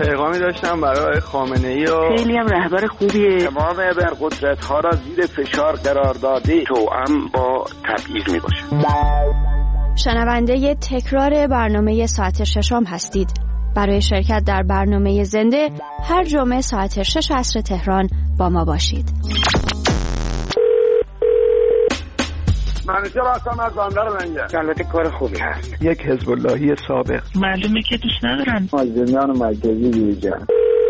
پیغامی داشتم برای خامنه‌ای و خیلی هم رهبر خوبیه. تمام ابرقدرت‌ها را زیر فشار قرار داده توأم با تبعیض میباشه. شنونده تکرار برنامه ساعت ششم هستید. برای شرکت در برنامه زنده هر جمعه ساعت 6 عصر تهران با ما باشید. منیجر هستم از بندر لنگر. البته کار خوبی هست. یک حزب اللهی سابق. معلومه که دوست ندارن. مازندران مرکزی دیجا.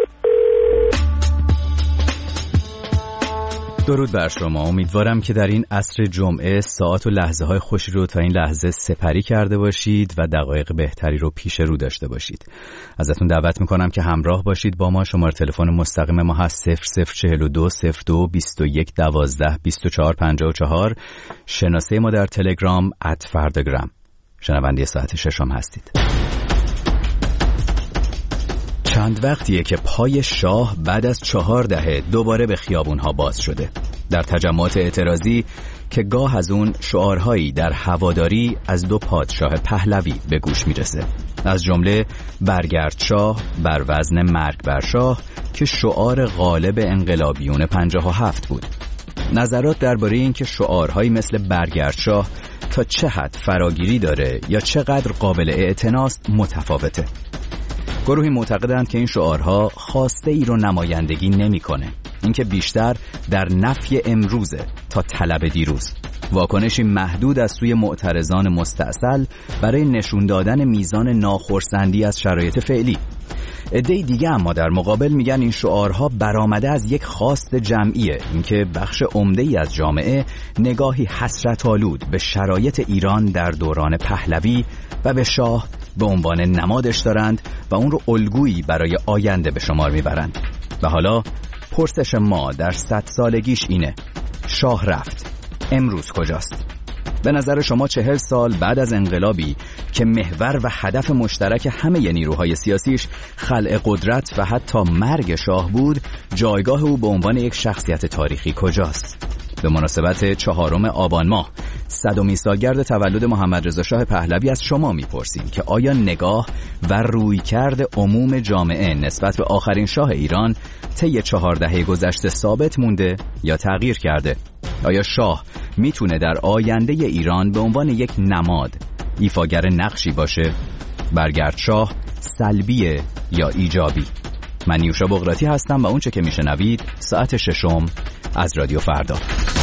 درود بر شما. امیدوارم که در این عصر جمعه ساعت و لحظه های خوشی رو تا این لحظه سپری کرده باشید و دقایق بهتری رو پیش رو داشته باشید. ازتون دعوت میکنم که همراه باشید با ما. شماره تلفن مستقیم ما هست 0042 02 21 12 24 54. شناسه ما در تلگرام @فرداگرام. شنونده ساعت ششم هستید. چند وقتیه که پای شاه بعد از 4 دهه دوباره به خیابونها باز شده. در تجمعات اعتراضی که گاه از اون شعارهایی در هواداری از 2 پادشاه پهلوی به گوش میرسه. از جمله برگرد شاه بر وزن مرگ بر شاه که شعار غالب انقلابیون 57 بود. نظرات درباره این که شعارهایی مثل برگرد شاه تا چه حد فراگیری داره یا چقدر قابل اعتناست متفاوته. گروهی معتقدند که این شعارها خواسته ای رو نمایندگی نمی‌کنه. اینکه بیشتر در نفی امروزه تا طلب دیروز. واکنشی محدود از سوی معترضان مستعسل برای نشون دادن میزان ناخرسندی از شرایط فعلی. عده‌ای دیگه اما در مقابل میگن این شعارها برآمده از یک خواست جمعیه، اینکه بخش عمده‌ای از جامعه نگاهی حسرت‌آلود به شرایط ایران در دوران پهلوی و به شاه به عنوان نمادش دارند و اون رو الگویی برای آینده به شمار میبرند. و حالا پرسش ما در 100 سالگیش اینه: شاه رفت، امروز کجاست؟ به نظر شما 40 سال بعد از انقلابی که محور و هدف مشترک همه نیروهای سیاسیش خلق قدرت و حتی مرگ شاه بود، جایگاه او به عنوان یک شخصیت تاریخی کجاست؟ به مناسبت 4 آبان ماه 100مین سالگرد تولد محمد رضا شاه پهلوی از شما میپرسیم که آیا نگاه و رویکرد عموم جامعه نسبت به آخرین شاه ایران طی 4 دهه گذشته ثابت مونده یا تغییر کرده؟ آیا شاه میتونه در آینده ایران به عنوان یک نماد ایفاگر نقشی باشه؟ برگرد شاه سلبیه یا ایجابی؟ من نیوشا بغراتی هستم و اونچه که میشنوید ساعت ششم از رادیو فردا.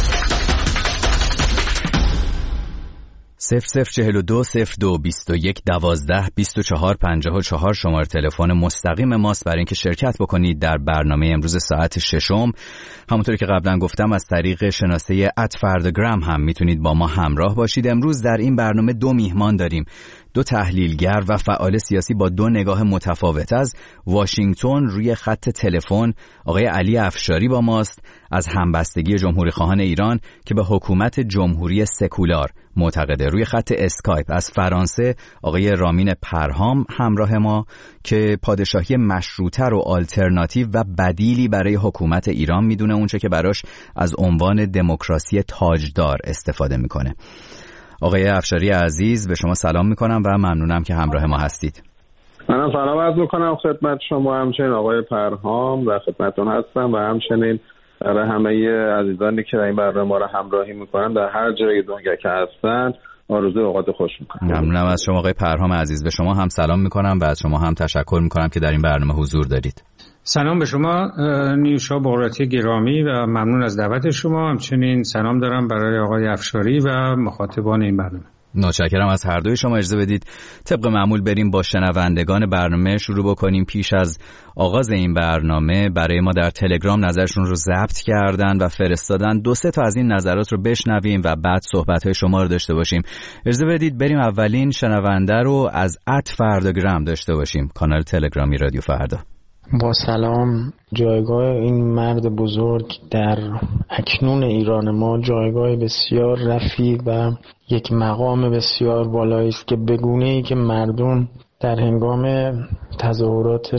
0042 02 21 12 24 54 شماره تلفن مستقیم ماست برای اینکه شرکت بکنید در برنامه امروز ساعت ششم. همونطوری که قبلا گفتم از طریق شناسه @فرداگرام هم میتونید با ما همراه باشید. امروز در این برنامه 2 میهمان داریم، 2 تحلیلگر و فعال سیاسی با 2 نگاه متفاوت. از واشنگتن روی خط تلفن آقای علی افشاری با ماست از همبستگی جمهوری خواهان ایران که به حکومت جمهوری سکولار معتقده. روی خط اسکایپ از فرانسه آقای رامین پرهام همراه ما که پادشاهی مشروطه رو آلترناتیو و بدیلی برای حکومت ایران میدونه، اونچه که براش از عنوان دموکراسی تاجدار استفاده میکنه. آقای افشاری عزیز به شما سلام میکنم و ممنونم که همراه ما هستید. منم سلام عرض میکنم خدمت شما، همچنین آقای پرهام و خدمتتون هستم و همچنین برای همه عزیزانی که این برنامه ما رو همراهی میکنن در هر جای دنیا که هستن آرزوی اوقات خوش میکنم. ممنونم از شما آقای پرهام عزیز. به شما هم سلام میکنم و از شما هم تشکر میکنم که در این برنامه حضور دارید. سلام به شما نیوشا بغراتی گرامی و ممنون از دعوت شما. همچنین سلام دارم برای آقای افشاری و مخاطبان این برنامه. متشکرم از هر دوی شما. اجازه بدید طبق معمول بریم با شنوندگان برنامه شروع بکنیم. پیش از آغاز این برنامه برای ما در تلگرام نظرشون رو ضبط کردن و فرستادن. 2-3 تا از این نظرات رو بشنویم و بعد صحبت‌های شما رو داشته باشیم. اجازه بدید بریم اولین شنونده رو از @فرداگرام داشته باشیم، کانال تلگرامی رادیو فردا. با سلام. جایگاه این مرد بزرگ در اکنون ایران ما جایگاه بسیار رفیع و یک مقام بسیار بالایی است که به گونه‌ای که مردم در هنگام تظاهرات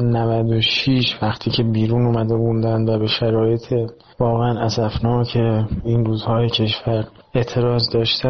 96 وقتی که بیرون اومده بودند و به شرایط واقعا اسفناک این روزهای کشور اعتراض داشتن،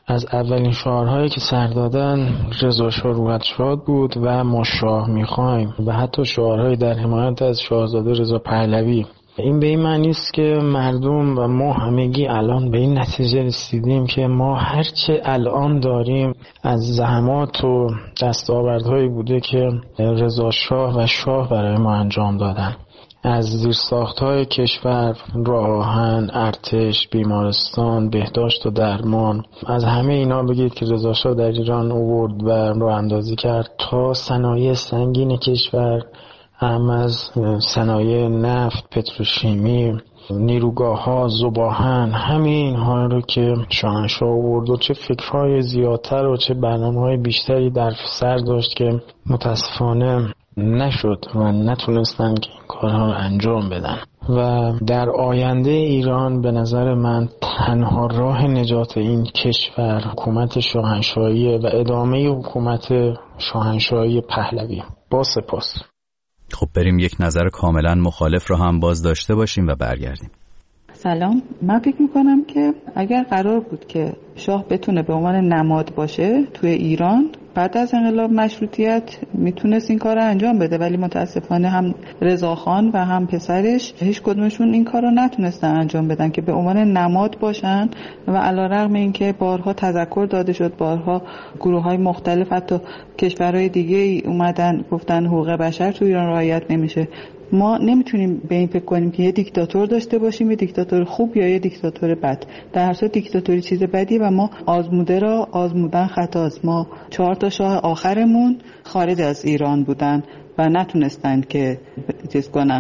از اولین شعارهایی که سر دادن رضا شاه روحت شاد بود و ما شاه میخوایم و حتی شعارهایی در حمایت از شاهزاده رضا پهلوی. این به این معنی است که مردم و ما همگی الان به این نتیجه رسیدیم که ما هرچه الان داریم از زحمات و دستاوردهایی بوده که رضا شاه و شاه برای ما انجام دادن، از زیرساخت‌های کشور، راه آهن، ارتش، بیمارستان، بهداشت و درمان، از همه اینا بگید که رضا شاه در ایران آورد و راه اندازی کرد تا صنایع سنگین کشور، هم از صنایع نفت، پتروشیمی، نیروگاه‌ها، ذوباهن، همه اینها رو که شاهنشاه آورد و چه فکرهای زیادتر و چه برنامه‌های بیشتری در سر داشت که متاسفانه نشد و نتونستن که این کارها رو انجام بدن. و در آینده ایران به نظر من تنها راه نجات این کشور حکومت شاهنشاهی و ادامه حکومت شاهنشاهی پهلوی. با سپاس. خب بریم یک نظر کاملا مخالف رو هم باز داشته باشیم و برگردیم. سلام، من فکر میکنم که اگر قرار بود که شاه بتونه به عنوان نماد باشه توی ایران بعد از انقلاب مشروطیت میتونست این کار رو انجام بده، ولی متاسفانه هم رضاخان و هم پسرش هیچ کدومشون این کار رو نتونستن انجام بدن که به عنوان نماد باشن و علیرغم اینکه بارها تذکر داده شد، بارها گروه‌های مختلف حتی کشورهای دیگه اومدن گفتن حقوق بشر تو ایران رعایت نمیشه، ما نمیتونیم به این فکر کنیم که یه دیکتاتور داشته باشیم، یه دیکتاتور خوب یا یه دیکتاتور بد. در هر صورت دیکتاتوری چیز بدی و ما آزموده را آزمودن خطاست. ما 4 تا شاه آخرمون خارج از ایران بودن و نتونستن که چیز کنن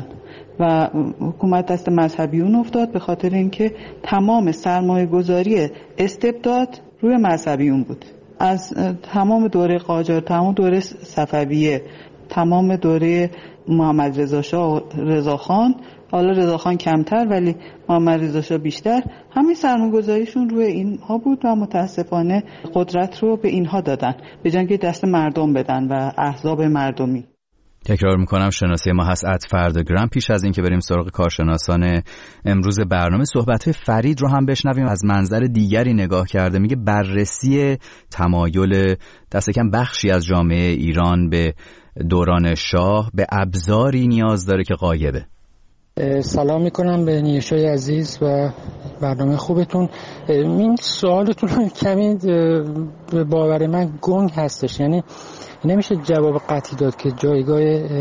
و حکومت دست مذهبیون افتاد به خاطر اینکه تمام سرمایه گذاری استبداد روی مذهبیون بود. از تمام دوره قاجار، تمام دوره صفویه، تمام دوره محمد رضا شاه و رضا خان، حالا رضا خان کمتر ولی محمد رضا شاه بیشتر، همین سرمایه‌گذاریشون روی اینها بود و متاسفانه قدرت رو به اینها دادن به جای اینکه دست مردم بدن و احزاب مردمی. تکرار میکنم شناسی ما هست @فردگرام. پیش از اینکه بریم سراغ کارشناسان امروز برنامه، صحبت‌های فرید رو هم بشنویم. از منظر دیگری نگاه کرده، میگه بررسی تمایل دست کم بخشی از جامعه ایران به دوران شاه به ابزاری نیاز داره که غایبه. سلام میکنم به نیوشای عزیز و برنامه خوبتون. این سوالتون کمی به باور من گنگ هستش، یعنی نمیشه جواب قطعی داد که جایگاه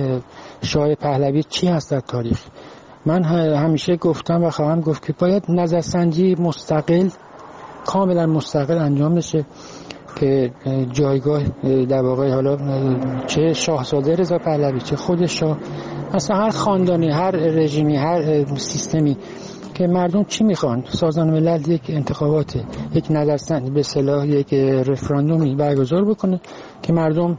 شاه پهلوی چی هست در تاریخ. من همیشه گفتم و خواهم گفت که باید نظرسنجی مستقل، کاملا مستقل انجام بشه که جایگاه در واقع حالا چه شاهزاده رضا پهلوی چه خود شاه، مثلا هر خاندانی، هر رژیمی، هر سیستمی که مردم چی میخوان. سازمان ملل یک انتخابات، یک نظرسنجی به اصطلاح یک رفراندومی برگزار بکنه که مردم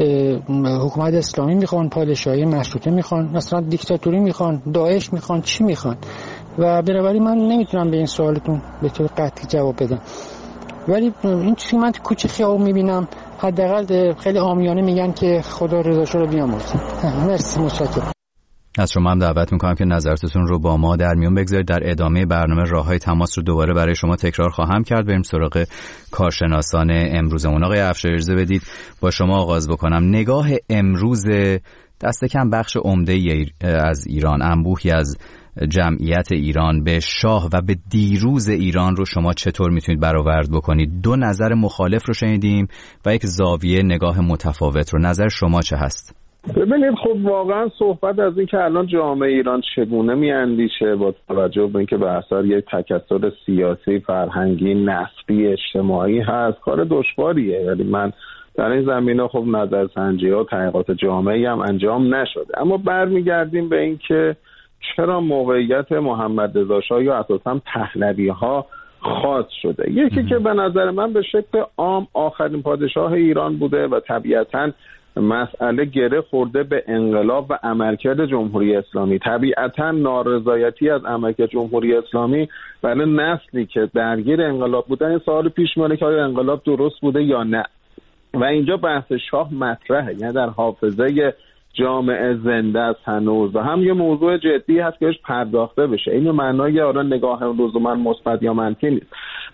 حکومت اسلامی میخوان، پادشاهی مشروطه میخوان، مثلا دیکتاتوری میخوان، داعش میخوان، چی میخوان. و بنابراین من نمیتونم به این سوالتون به طور قطعی جواب بدم، ولی این چیزی من تو کوچه خیابون میبینم، حداقل خیلی عامیانه میگن که خدا رضا شاه رو بیامرزه. مرسی، متشکرم. از شما هم دعوت میکنم که نظراتتون رو با ما در میون بگذارید. در ادامه برنامه راههای تماس رو دوباره برای شما تکرار خواهم کرد. بریم سراغ کارشناسان امروزمون. آقای افشاری اجازه بدید با شما آغاز بکنم. نگاه امروز دست کم بخش عمده از ایران، انبوهی از جمعیت ایران به شاه و به دیروز ایران رو شما چطور میتونید برآورد بکنید؟ 2 نظر مخالف رو شنیدیم و یک زاویه نگاه متفاوت رو. نظر شما چه هست؟ ببینید، خب واقعا صحبت از این که الان جامعه ایران چگونه میاندیشه با توجه به اینکه به اثر یک تکثر سیاسی، فرهنگی، نسلی، اجتماعی هست، کار دشواریه. یعنی من در این زمینه خب نظرسنجی‌ها و تحقیقات جامعی هم انجام نشده. اما برمیگردیم به این که چرا موقعیت محمد رضا شاه یا اساساً پهلوی‌ها خاص شده. یکی که به نظر من به شکل عام آخرین پادشاه ایران بوده و طبیعتاً مسئله گره خورده به انقلاب و عملکرد جمهوری اسلامی. طبیعتاً نارضایتی از عملکرد جمهوری اسلامی برای نسلی که درگیر انقلاب بودن این سوال پیش میاد که آیا انقلاب درست بوده یا نه. و اینجا بحث شاه مطرحه، یعنی در حافظه جامعه زنده است هنوز و هم یه موضوع جدی هست که بهش پرداخته بشه. این معنای آره نگاه لزوما مثبت یا منفی نیست.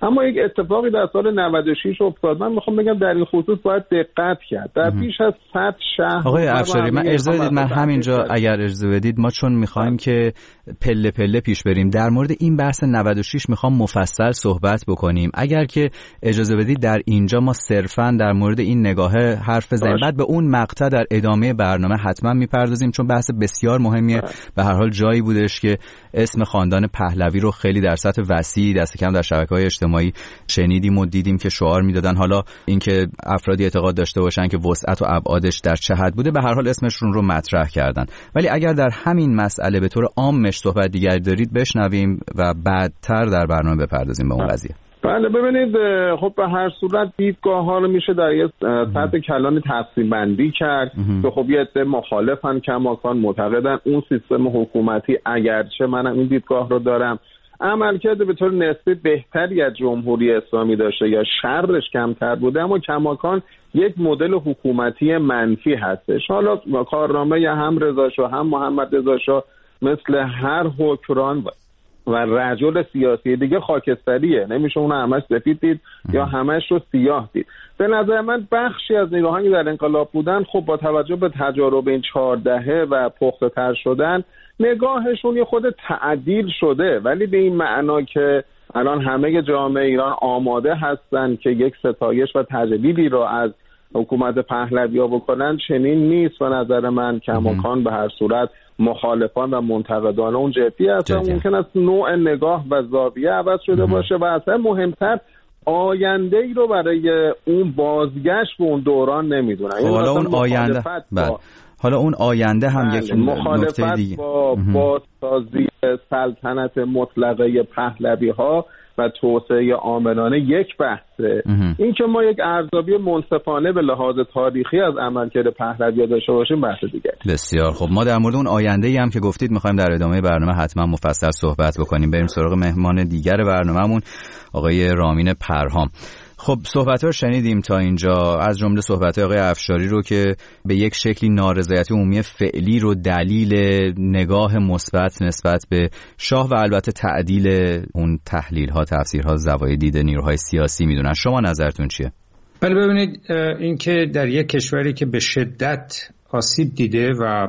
اما یک اتفاقی در سال 96 افتاد. من میخوام بگم در این خصوص باید دقت کرد. در بیش از 100 شهر. آقای افشاری، من اجازه بدید من همینجا اگر اجازه بدید، ما چون میخوایم که پله پله پیش بریم، در مورد این بحث 96 میخوام مفصل صحبت بکنیم. اگر که اجازه بدید در اینجا ما صرفاً در مورد این نگاه حرف بزنیم، بعد به اون مقطع در ادامه برنامه حتما میپردازیم، چون بحث بسیار مهمیه. به هر حال جایی بودش که اسم خاندان پهلوی رو خیلی در سطح وسیع، دست کم در شبکه‌های اجتماعی شنیدیم و دیدیم که شعار میدادن. حالا اینکه افرادی اعتقاد داشته باشن که وسعت و ابعادش در چه حد بوده، به هر حال اسمشون رو مطرح کردن. ولی اگر در همین مسئله به طور عامش صحبت دیگری دارید بشنویم و بعدتر در برنامه بپردازیم به اون قضیه. بله، ببینید خب به هر صورت دیدگاه ها رو میشه در یه سطح کلان تقسیم بندی کرد که خب یه عده مخالفن، کماکان معتقدن اون سیستم حکومتی، اگرچه منم این دیدگاه رو دارم، عملکرد به طور نسبی بهتری از جمهوری اسلامی داشته یا شرش کمتر بوده، اما کماکان یک مدل حکومتی منفی هستش. حالا کارنامه هم رضا شاه هم محمد رضا شاه مثل هر حکمران و رجل سیاسی دیگه خاکستریه، نمیشه اون همش سفید دید یا همش رو سیاه دید. به نظر من بخشی از نیروهایی در انقلاب بودن خب با توجه به تجارب این 4 دهه و پخته تر شدن نگاهشون یه خود تعدیل شده، ولی به این معنا که الان همه جامعه ایران آماده هستن که یک ستایش و تجلیلی رو از حکومت پهلوی‌ها بکنن، چنین نیست. به نظر من کماکان به هر صورت مخالفان و منتقدان اون جدی هستن. ممکن است نوع نگاه و زاویه عوض شده باشه و اصلا مهمتر آینده ای رو برای اون بازگشت به اون دوران نمیدونن. حالا اون آینده حالا اون آینده هم یک نکته دیگه با بازسازی سلطنت مطلقه پهلوی ها و توسعه عاملانه یک بحثه. این که ما یک ارزیابی منصفانه به لحاظ تاریخی از عملکرد پهلوی داشته باشیم بحث دیگه. بسیار خب، ما در مورد اون آینده‌ای هم که گفتید می‌خوایم در ادامه برنامه حتما مفصل صحبت بکنیم. بریم سراغ مهمان دیگر برنامه‌مون، آقای رامین پرهام. خب صحبت‌ها رو شنیدیم تا اینجا، از جمله صحبت‌های آقای افشاری رو که به یک شکلی نارضایتی عمومی فعلی رو دلیل نگاه مثبت نسبت به شاه و البته تعدیل اون تحلیل‌ها، تفسیرها، زوایای دید نیروهای سیاسی میدونن. شما نظرتون چیه؟ بله، ببینید این که در یک کشوری که به شدت آسیب دیده و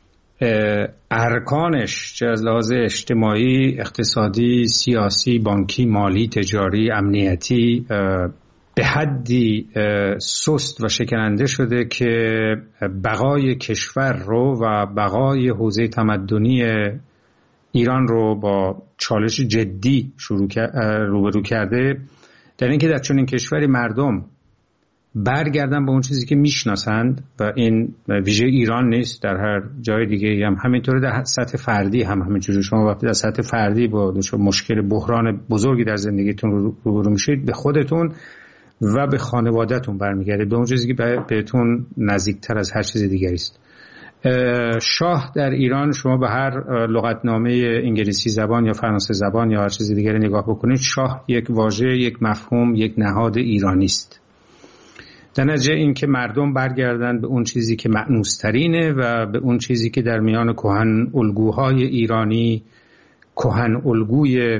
ارکانش چه از لحاظ اجتماعی، اقتصادی، سیاسی، بانکی، مالی، تجاری، امنیتی به حدی سست و شکننده شده که بقای کشور رو و بقای حوزه تمدنی ایران رو با چالش جدی روبرو کرده، در اینکه در چنین کشوری مردم برگردن به اون چیزی که میشناسند و این ویژه ایران نیست، در هر جای دیگه هم همینطوره، در سطح فردی هم همینجوری. شما وقتی در سطح فردی با مشکل بحران بزرگی در زندگیتون روبرو میشید، به خودتون و به خانوادهتون برمیگردید، به اون چیزی که بهتون نزدیکتر از هر چیز دیگری است. شاه در ایران، شما به هر لغتنامه انگلیسی زبان یا فرانسه زبان یا هر چیز دیگری نگاه بکنید، شاه یک واژه، یک مفهوم، یک نهاد ایرانی است. در نتیجه این که مردم برگردن به اون چیزی که مأنوس‌ترینه و به اون چیزی که در میان کهن الگوهای ایرانی، کهن الگوی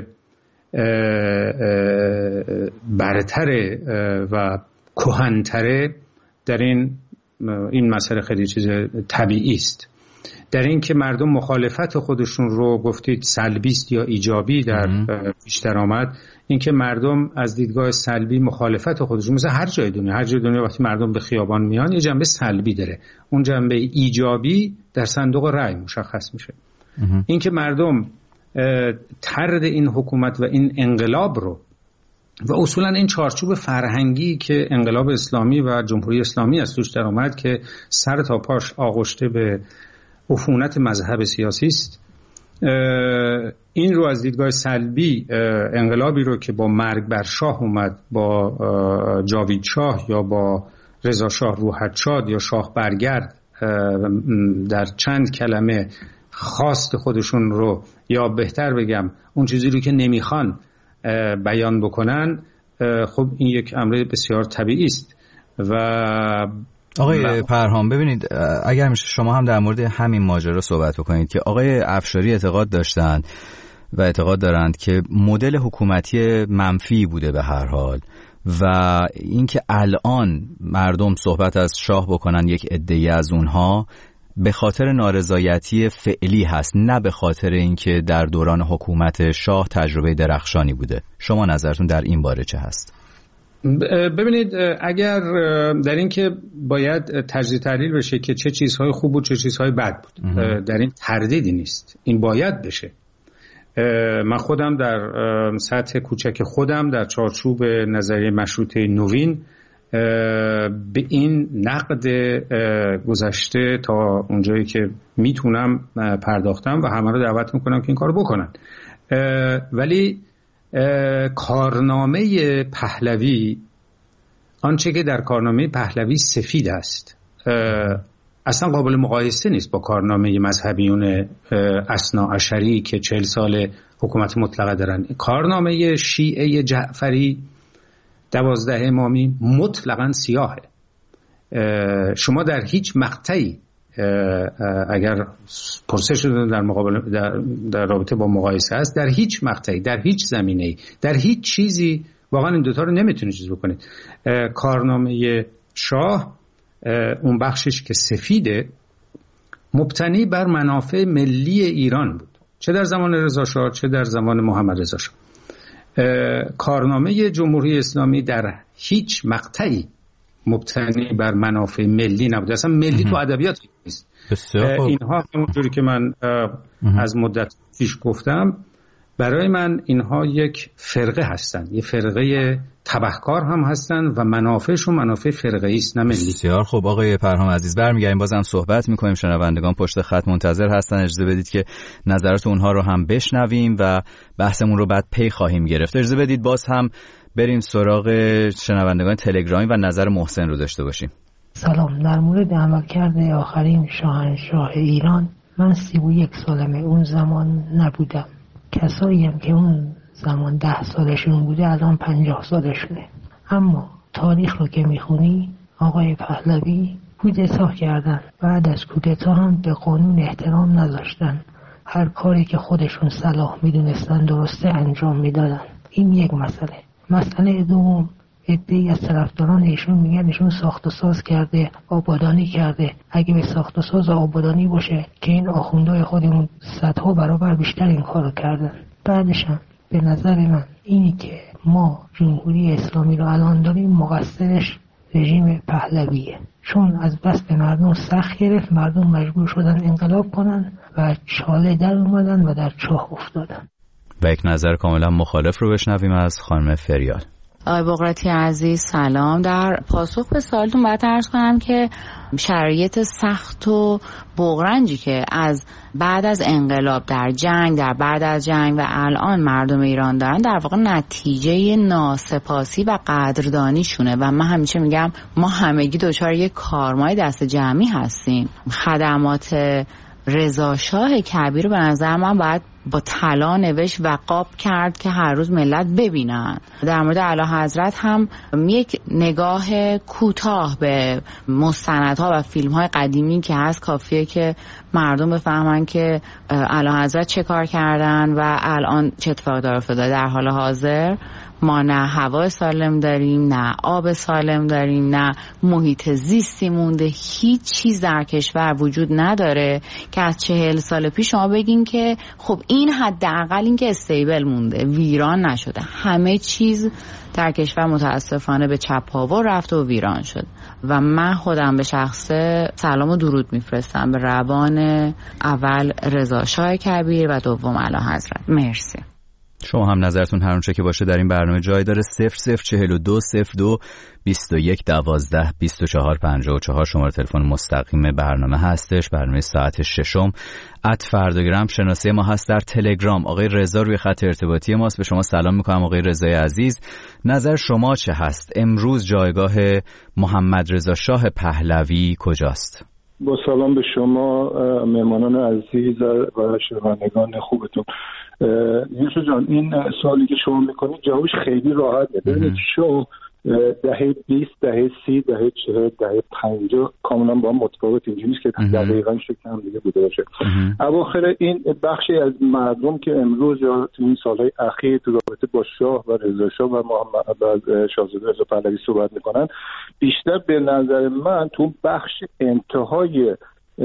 برتره و کهن‌تره، در این مسئله خیلی چیز طبیعی است. در این که مردم مخالفت خودشون رو گفتید سلبی است یا ایجابی در بیشتر آمد، این که مردم از دیدگاه سلبی مخالفت خودشون، مثل هر جای دنیا وقتی مردم به خیابان میان یه جنبه سلبی داره، اون جنبه ایجابی در صندوق رای مشخص میشه. این که مردم طرد این حکومت و این انقلاب رو و اصولا این چارچوب فرهنگی که انقلاب اسلامی و جمهوری اسلامی از توش در آمد که سر تا پاش آغشته به عفونت مذهب سیاسی است، این رو از دیدگاه سلبی، انقلابی رو که با مرگ بر شاه اومد، با جاوید شاه یا با رضا شاه روحت شاد یا شاه برگرد، در چند کلمه خواست خودشون رو، یا بهتر بگم اون چیزی رو که نمیخوان بیان بکنن، خب این یک امر بسیار طبیعی است. و آقای پرهام، ببینید اگر میشه شما هم در مورد همین ماجرا صحبت بکنید که آقای افشاری اعتقاد داشتن و اعتقاد دارند که مدل حکومتی منفی بوده به هر حال و اینکه الان مردم صحبت از شاه بکنن یک عده‌ای از اونها به خاطر نارضایتی فعلی هست، نه به خاطر اینکه در دوران حکومت شاه تجربه درخشانی بوده. شما نظرتون در این باره چه هست؟ ببینید، اگر در این که باید تجزیه تحلیل بشه که چه چیزهای خوب بود چه چیزهای بد بود، در این تردیدی نیست، این باید بشه. من خودم در سطح کوچک خودم در چارچوب نظریه مشروطه نوین به این نقد گذشته تا اونجایی که میتونم پرداختم و همه رو دعوت میکنم که این کارو بکنن. ولی کارنامه پهلوی، آنچه که در کارنامه پهلوی سفید است، اصلا قابل مقایسه نیست با کارنامه مذهبیون اثناعشری که 40 سال حکومت مطلقه دارن. کارنامه شیعه جعفری 12 امامی مطلقاً سیاهه. شما در هیچ مقطعی اگر پرسش شده در رابطه با مقایسه است، در هیچ مقطعی، در هیچ زمینه‌ای، در هیچ چیزی واقعا این دوتا رو نمیتونید چیز بکنید. کارنامه شاه اون بخشش که سفیده مبتنی بر منافع ملی ایران بود، چه در زمان رضا شاه چه در زمان محمد رضا شاه. کارنامه جمهوری اسلامی در هیچ مقطعی مبتنی بر منافع ملی نبود. اصلا ملی تو ادبیات نیست. اینها همونجوری که من از مدت پیش گفتم، برای من اینها یک فرقه هستند، یه فرقه تبهکار هم هستند و منافعشون منافع فرقه‌ای است نه ملی. بسیار خوب آقای پرهام عزیز، برمیگردیم بازم صحبت می‌کنیم. شنوندگان پشت خط منتظر هستن، اجازه بدید که نظرات اونها رو هم بشنویم و بحثمون رو بعد پی خواهیم گرفت. اجازه بدید باز هم بریم سراغ شنوندگان تلگرامی و نظر محسن رو داشته باشیم. سلام. در مورد عملکرد آخرین شاهنشاه ایران، من 31 سالمه، اون زمان نبودم. کسایی هم که اون زمان 10 سالشون بوده الان 50 سالشونه. اما تاریخ رو که میخونی، آقای پهلوی کودتا کردن، بعد از کودتا هم به قانون احترام نذاشتن، هر کاری که خودشون صلاح میدونستن درسته انجام میدادن. این یک مسئله. مسئله دوم، عده‌ای از طرفداران ایشون میگن ایشون ساخت و ساز کرده، آبادانی کرده. اگه به ساخت و ساز آبادانی باشه که این آخوندهای خودمون صدها برابر بیشتر این کارو کردن. بعدش هم به نظر من اینی که ما جمهوری اسلامی رو الان داریم مقصرش رژیم پهلویه، چون از بس به مردم سخت گرفت، مردم مجبور شدن انقلاب کنن و چاله در اومدن و در چاه افتادن. و یک نظر کاملا مخالف رو بشنویم از خانم فریال. آقای بقراتی عزیز سلام. در پاسخ به سوالتون باید عرض کنم که شرایط سخت و بغرنجی که از بعد از انقلاب در جنگ، در بعد از جنگ و الان مردم ایران دارن، در واقع نتیجه ناسپاسی و قدردانی شونه و من همیشه میگم ما همگی دچار یک کارمای دست جمعی هستیم. خدمات رضا شاه کبیر رو به نظر من باید با طلا نوشت و قاب کرد که هر روز ملت ببینن. در مورد اعلیحضرت هم یک نگاه کوتاه به مستندها و فیلم‌های قدیمی که هست کافیه که مردم بفهمن که اعلیحضرت چه کار کردن و الان چه اتفاقی داره افتاده. در حال حاضر ما نه هوا سالم داریم، نه آب سالم داریم، نه محیط زیستی مونده، هیچ چیز در کشور وجود نداره که از 40 سال پیش شما بگین که خب این حداقل این که استیبل مونده، ویران نشده. همه چیز در کشور متاسفانه به چپ پاور رفته و ویران شد و من خودم به شخصه سلام و درود میفرستم به روان اول رضا شاه کبیر و دوم اعلیحضرت. مرسی. شما هم نظرتون هر اونچه که باشه در این برنامه جای داره. 0042 02 21 12 24 54 شماره تلفن مستقیم برنامه هستش. برنامه ساعت ششم @فرداگرام شناسه ما هست در تلگرام. آقای رضا روی خط ارتباطی ماست. به شما سلام میکنم آقای رضای عزیز. نظر شما چه هست؟ امروز جایگاه محمد رضا شاه پهلوی کجاست؟ با سلام به شما مهمانان عزیز و شنوندگان خوبتون. یوسف جان، این سوالی که شما میکنید جوابش خیلی راحته. ببینید شاه دهه 20 دهه 30 دهه 40 دهه 50 کاملا با هم متفاوت، اینجوری نیست که دقیقاً شکل هم دیگه بوده باشه. اواخر این بخشی از مردم که امروز یا این سالهای اخیر تو رابطه با شاه و رضا شاه و محمد شاهزاده رضا پهلوی صحبت میکنن، بیشتر به نظر من تو بخش انتهای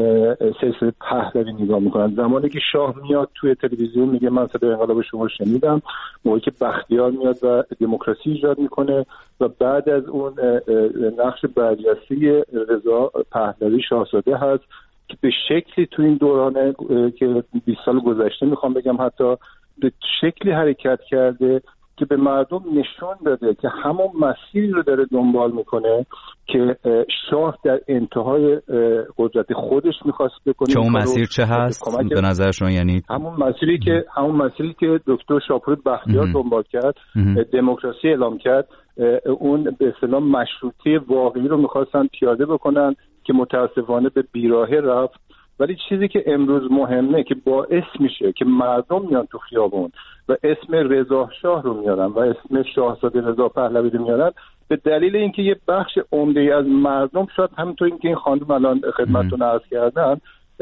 سلسله پهلوی نگاه میکنن. زمانی که شاه میاد توی تلویزیون میگه من صدای انقلاب شما شنیدم، موقعی که بختیار میاد و دموکراسی ایجاد میکنه و بعد از اون نقش برجسته رضا پهلوی شاهزاده هست که به شکلی تو این دوران که 20 سال گذشته میخوام بگم حتی به شکلی حرکت کرده که به مردم نشون داده که همون مسیری رو داره دنبال میکنه که شاه در انتهای قدرت خودش میخواست بکنه. چه اون مسیر چه هست به نظر شما؟ یعنی همون مسیری که دکتر شاپور بختیار دنبال کرد، دموکراسی اعلام کرد، اون به اصطلاح مشروطه واقعی رو میخواستن پیاده بکنن که متاسفانه به بیراهه رفت. ولی چیزی که امروز مهمه که باعث میشه که مردم میان تو خیابون و اسم رضا شاه رو میارن و اسم شاهزاده رضا پهلوی رو میارن، به دلیل اینکه یه بخش عمده از مردم، شاید همونطور اینکه این خانم الان خدمتتون عرض کردن،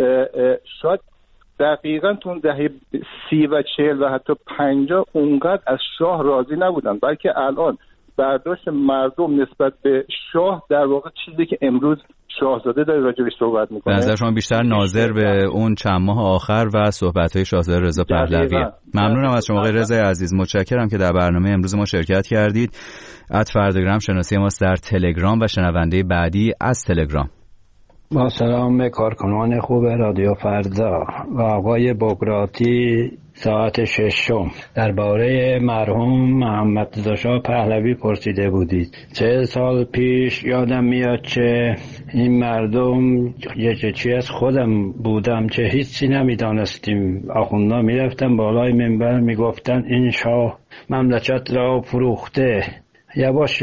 شاید دقیقاً تو اون دهه 30 و 40 و حتی 50 اونقدر از شاه راضی نبودن، بلکه الان برداشت مردم نسبت به شاه در واقع چیزی که امروز شاهزاده داره راجعش صحبت میکنه. به نظر شما بیشتر ناظر به اون چند ماه آخر و صحبت‌های شاهزاده رضا پهلوی. ممنونم از شما آقای رضای عزیز، متشکرم که در برنامه امروز ما شرکت کردید. @فردگرام شناسی ماست در تلگرام و شنونده بعدی از تلگرام. با سلام کارکنان خوب رادیو فردا و آقای بوگراتی، ساعت 6 درباره مرحوم محمد رضا شاه پهلوی پرسیده بودید. 40 سال پیش یادم میاد که این مردم چی از خودم بودم که هیچی نمیدانستیم. آخوندا میرفتن بالای منبر میگفتن این شاه مملکت را فروخته. یواش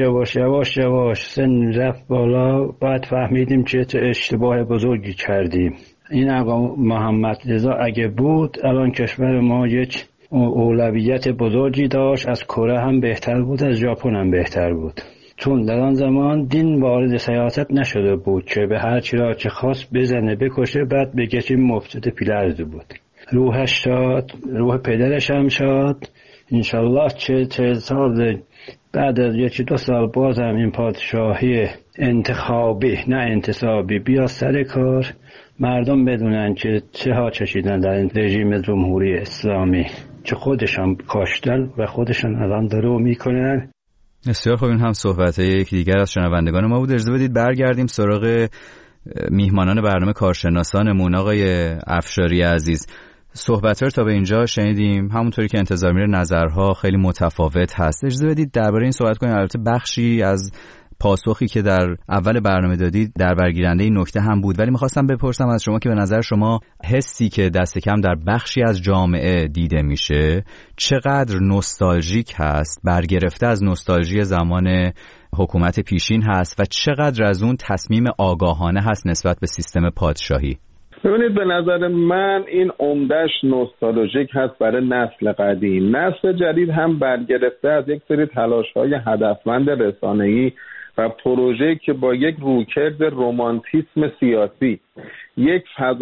یواش سن رفت بالا، بعد فهمیدیم چه اشتباه بزرگی کردیم. این آقا محمد رضا اگه بود الان کشور ما یک اولویت بزرگی داشت، از کره هم بهتر بود، از ژاپن هم بهتر بود، چون در آن زمان دین وارد سیاست نشده بود که به هر چی را که خواست بزنه بکشه، بعد بگه که مفسد پیلرز بود. روحش شاد، روح پدرش هم شاد. انشالله 40 سال بعد از 1-2 سال باز هم این پادشاهی انتخابی نه انتصابی بیا سر کار، مردم بدونن که چه ها چشیدن در این رژیم جمهوری اسلامی که خودشان کاشتن و خودشان الان درو میکنن. بسیار خوب، این هم صحبت یکی دیگر از شنوندگان ما بود. اجازه بدید برگردیم سراغ میهمانان برنامه کارشناسانمون. آقای افشاری عزیز، صحبت‌ها رو تا به اینجا شنیدیم، همونطوری که انتظار میره نظرها خیلی متفاوت هست. اجازه بدید درباره این صحبت کنیم. البته بخشی از پاسخی که در اول برنامه دادید در برگیرنده این نکته هم بود، ولی می‌خواستم بپرسم از شما که به نظر شما حسی که دست کم در بخشی از جامعه دیده میشه چقدر نوستالژیک هست، برگرفته از نوستالژی زمان حکومت پیشین هست و چقدر از اون تصمیم آگاهانه هست نسبت به سیستم پادشاهی؟ ببینید، به نظر من این عمدش نوستالژیک هست برای نسل قدیم. نسل جدید هم برگرفته از یک سری تلاش‌های هدفمند رسانه‌ای و پروژه‌ای که با یک رویکرد رمانتیسم سیاسی یک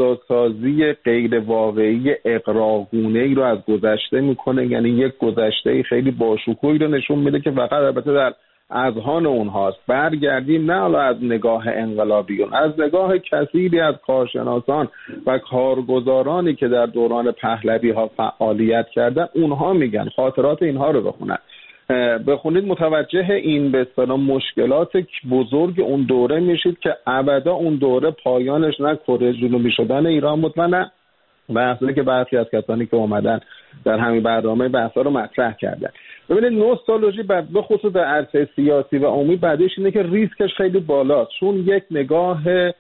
فضاسازی غیر واقعی اقراقونه‌ای رو از گذشته میکنه، یعنی یک گذشته خیلی باشکوهی رو نشون میده که فقط البته در اذهان اونهاست. برگردیم نه حالا از نگاه انقلابیون، از نگاه کثیری از کارشناسان و کارگزارانی که در دوران پهلوی ها فعالیت کردن، اونها میگن، خاطرات اینها رو بخونید متوجه این به اصطلاح مشکلات بزرگ اون دوره میشید که ابدا اون دوره پایانش نه کره جنوبی شدن ایران بود و نه بحثی که برخی از کسانی که اومدن در همین برنامه بحثا رو مطرح کردن. ببینید، نوستالژی به خصوص در عرصه سیاسی و عمومی بعدش اینه که ریسکش خیلی بالاست، چون یک نگاه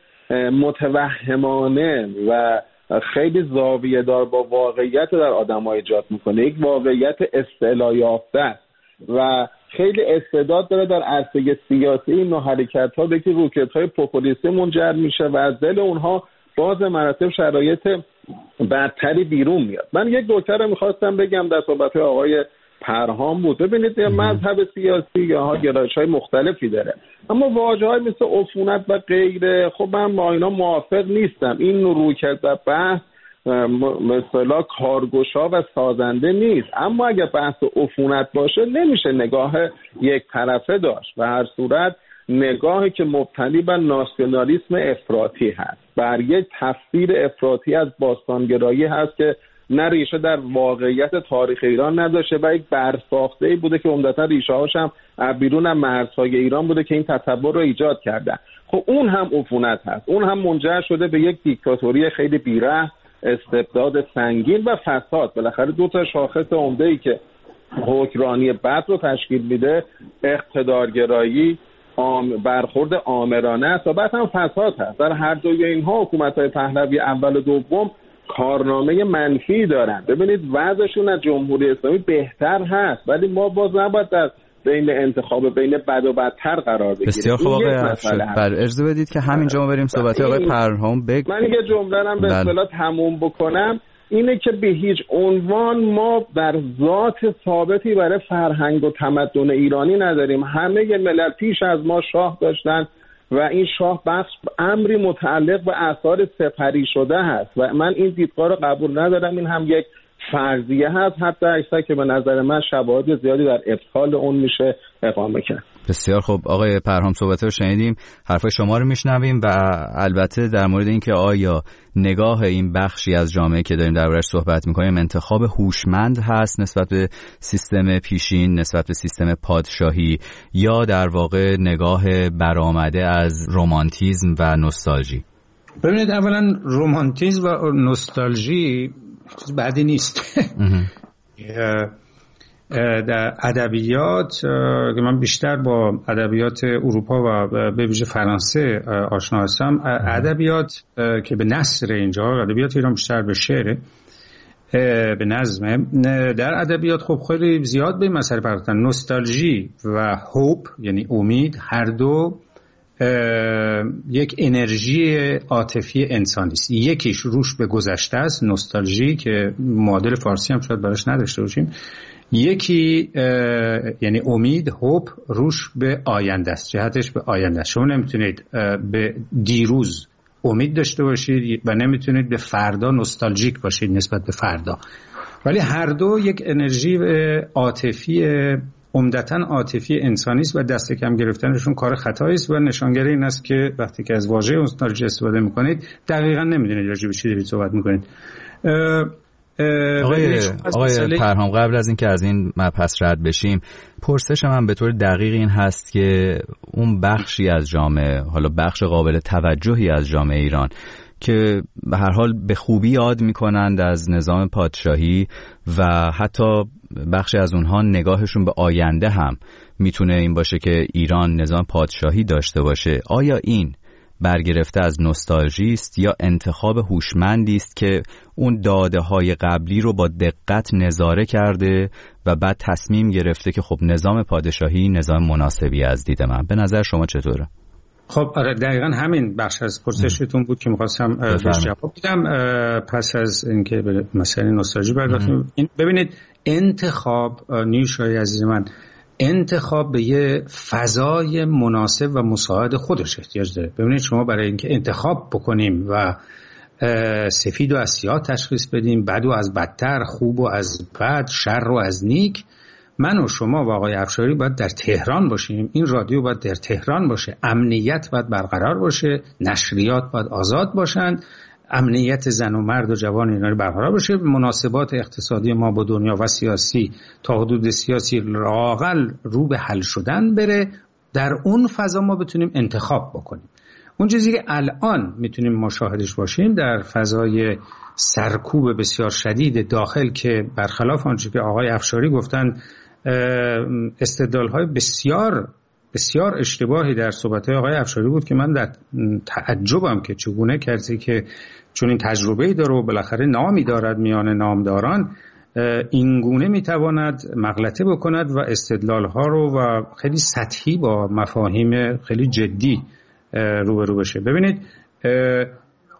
متوهمانه و خیلی زاویه دار با واقعیت در آدم‌ها ایجاد میکنه، یک واقعیت استعلا یافته و خیلی استعداد داره در عرصه سیاسی این نوع حرکت‌ها به که روکت‌های پوپولیستی منجر میشه و از دل اونها باز مراتب شرایط بدتری بیرون میاد. من یک نکته رو می‌خواستم بگم در صحبت آقای پرهام بود. ببینید مذهب سیاسی یا گرایش‌های مختلفی داره، اما واژه‌های مثل عفونت و غیره خب من با اینا موافق نیستم. این رویکرد و بحث مثلا کارگشا و سازنده نیست. اما اگر بحث عفونت باشه نمیشه نگاه یک طرفه داشت و هر صورت نگاهی که مبتنی بر ناسیونالیسم افراطی هست، بر یک تفسیر افراطی از باستانگرایی هست که نه ریشه در واقعیت تاریخ ایران نداشته و یک برساخته‌ای بوده که عمدتاً ریشه‌هاش هم بیرون مرزهای ایران بوده که این تطور رو ایجاد کردن. خب اون هم عفونت هست، اون هم منجر شده به یک دیکتاتوری خیلی بی‌رحم، استبداد سنگین و فساد. بالاخره دو تا شاخص عمده‌ای که حکمرانی بد رو تشکیل میده، اقتدارگرایی، برخورد آمرانه است و بعد هم فساد هست. در هر دوی اینها حکومت‌های پهلوی اول و دوم کارنامه منفی دارن. ببینید وضعشون از جمهوری اسلامی بهتر هست، ولی ما باز نباید در بین انتخاب بین بد و بدتر قرار بگیریم. بسیار خوب آقای افشاری، اجازه بدید که همینجا ما بریم صحبت آقای پرهام من یه جمله رو به اصطلاح تموم بکنم، اینه که به هیچ عنوان ما در ذات ثابتی برای فرهنگ و تمدن ایرانی نداریم. همه ملل پیش از ما شاه داشتن و این شاه بخش امری متعلق به آثار سپری شده هست و من این دیدگاه رو قبول ندارم. این هم یک فرضیه هست، حتی اکثر که به نظر من شواهد زیادی در ابطال اون میشه اقامه کرد. بسیار خوب آقای پرهام، صحبت رو شنیدیم، حرفای شما رو میشنویم و البته در مورد اینکه آیا نگاه این بخشی از جامعه که داریم دربارش صحبت میکنیم انتخاب هوشمند هست نسبت به سیستم پیشین، نسبت به سیستم پادشاهی، یا در واقع نگاه برآمده از رمانتیسم و نوستالژی؟ ببینید اولا رمانتیسم و نوستالژی چیز بعدی نیست. در ادبیات که من بیشتر با ادبیات اروپا و به ویژه فرانسه آشنا هستم، ادبیات که به نثر اینجا، ادبیات ایران بیشتر به شعر، به نظمه. در ادبیات خب خیلی زیاد به این مسئله پرداختن. نوستالژی و هوپ یعنی امید، هر دو یک انرژی عاطفی انسانی است. یکیش روش به گذشته است، نوستالژی که معادل فارسی هم شاید براش نداشته باشیم. یکی یعنی امید، هوپ، روش به آینده است، جهتش به آینده است. شما نمیتونید به دیروز امید داشته باشید و نمیتونید به فردا نوستالژیک باشید نسبت به فردا، ولی هر دو یک انرژی عاطفی عمدتاً عاطفی انسانی است و دست کم گرفتنشون کار خطایی است و نشانگر این است که وقتی که از واژه نوستالژی استفاده میکنید دقیقاً نمیدونید راجع به چی دارید صحبت میکنید. آقای پرهام، قبل از اینکه از این مبحث رد بشیم، پرسش من به طور دقیق این هست که اون بخشی از جامعه، حالا بخش قابل توجهی از جامعه ایران که به هر حال به خوبی یاد میکنند از نظام پادشاهی و حتی بخشی از اونها نگاهشون به آینده هم میتونه این باشه که ایران نظام پادشاهی داشته باشه، آیا این برگرفته از نوستالژی است یا انتخاب هوشمندی است که اون داده‌های قبلی رو با دقت نظاره کرده و بعد تصمیم گرفته که خب نظام پادشاهی نظام مناسبی از دید من؟ به نظر شما چطوره؟ خب آره، دقیقاً همین بخش از پرسشتون بود که می‌خواستم بهش جواب بدم. پس از اینکه به مسئله نوستالژی پرداختیم، ببینید انتخاب، نیوشای عزیز من، انتخاب به یه فضای مناسب و مساعد خودش احتیاج داره. ببینید شما برای اینکه انتخاب بکنیم و سفید و از سیاه تشخیص بدیم، بد و از بدتر، خوب و از بد، شر و از نیک، من و شما و آقای افشاری باید در تهران باشیم، این رادیو باید در تهران باشه، امنیت باید برقرار باشه، نشریات باید آزاد باشند، امنیت زن و مرد و جوان اینا برقرار باشه، مناسبات اقتصادی ما با دنیا و سیاسی تا حدود سیاسی لااقل رو به حل شدن بره. در اون فضا ما بتونیم انتخاب بکنیم. اون چیزی که الان میتونیم مشاهدش باشیم در فضای سرکوب بسیار شدید داخل که برخلاف آنچه که آقای افشاری گفتن، استدلال‌های بسیار بسیار اشتباهی در صحبت‌های آقای افشاری بود که من در تعجبم که چگونه کسی که چون این تجربه‌ای داره و بالاخره نامی دارد میان نامداران، این گونه میتواند مغلطه بکند و استدلال‌ها رو و خیلی سطحی با مفاهیم خیلی جدی روبرو بشه. ببینید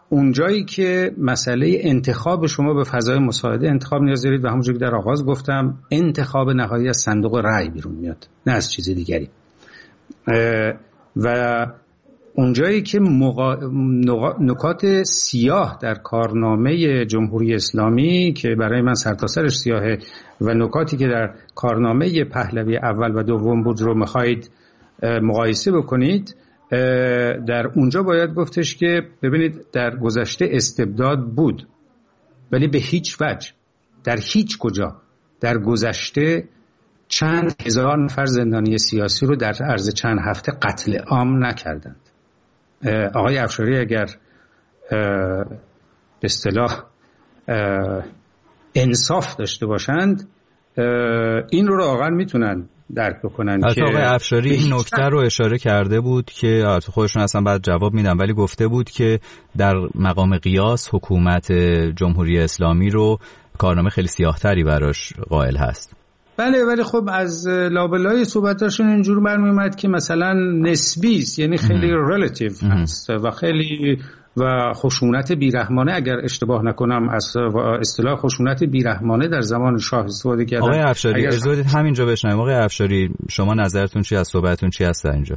اونجایی که مسئله انتخاب شما به فضای مساعده انتخاب نیاز دارید و همونجوری که در آغاز گفتم انتخاب نهایی از صندوق رأی بیرون میاد، نه از چیز دیگری. و اونجایی که نکات سیاه در کارنامه جمهوری اسلامی که برای من سرتاسرش سیاهه و نکاتی که در کارنامه پهلوی اول و دوم بود رو میخواهید مقایسه بکنید، در اونجا باید گفتش که ببینید در گذشته استبداد بود، ولی به هیچ وجه در هیچ کجا در گذشته چند هزار نفر زندانی سیاسی رو در عرض چند هفته قتل عام نکردند. آقای افشاری اگر به اصطلاح انصاف داشته باشند این رو واقعا میتونن درک بکنن. که آقای افشاری این نکته رو اشاره کرده بود که خودشون اصلا بعد جواب میدن، ولی گفته بود که در مقام قیاس حکومت جمهوری اسلامی رو کارنامه خیلی سیاه‌تری براش قائل هست. بله، ولی خب از لابلای صحبتاشون اینجور برمیومد که مثلا نسبی است، یعنی خیلی ریلیتیو هست و خیلی و خشونت بیرحمانه، اگر اشتباه نکنم از اصطلاح خشونت بیرحمانه در زمان شاه استفاده کردن. آقای افشاری اجازه بدید همینجا بشنویم. آقای افشاری شما نظرتون چی از صحبتتون چی هست در اینجا؟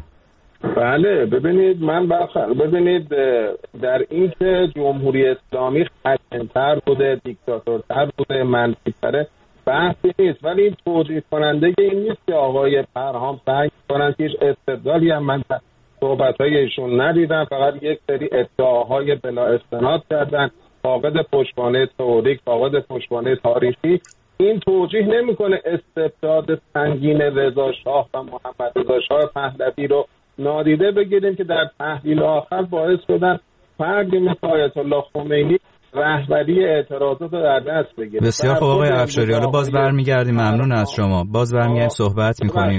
بله ببینید ببینید در این که جمهوری اسلامی خشن‌تر بوده، دیکتاتورتر بوده، منفی‌تره بحثی نیست، ولی این توجیه کننده این نیست که آقای پرهام سعی کنن که هیچ استدلالی هم من صحبت‌های ایشون ندیدم، فقط یک سری ادعاهای بلا استناد کردن، فاقد پشتوانه تئوریک، فاقد پشتوانه تاریخی. این توجیه نمی‌کنه استبداد سنگین رضا شاه و محمد رضا شاه پهلوی رو نادیده بگیریم که در تحلیل آخر باعث شدن فردی مثل آیت الله خمینی رهبری اعتراضات رو در دست بگیره. بسیار خوب آقای افشاری، حالا باز برمیگردیم، ممنون از شما، باز برمیگردیم صحبت میکنیم.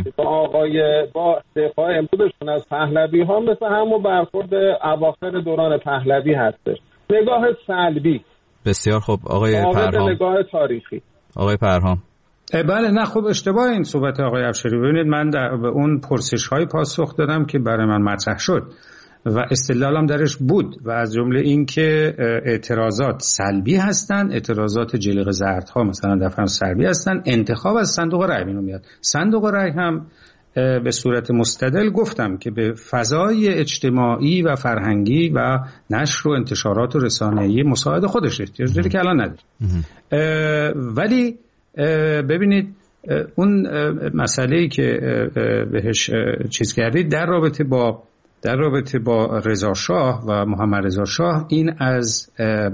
با دفاع امروزشون از پهلوی ها مثل همون برخورد اواخر دوران پهلوی هستش، نگاه سلبی. بسیار خوب آقای پرهام، نگاه تاریخی. آقای پرهام بله، نه خب اشتباه این صحبت آقای افشاری. ببینید من به اون پرسش های پاسخ دادم که برای من مطرح شد و استدلالم درش بود و از جمله این که اعتراضات سلبی هستن، اعتراضات جلیقه زردها مثلا در فرانسه سلبی هستن، انتخاب از صندوق رأی میاد. صندوق رأی هم به صورت مستدل گفتم که به فضای اجتماعی و فرهنگی و نشر و انتشارات و رسانه‌ای مساعد خودش احتیاج داره که الان نداره. ولی ببینید اون مسئله‌ای که بهش چیز کردید در رابطه با رضا شاه و محمد رضا شاه، این از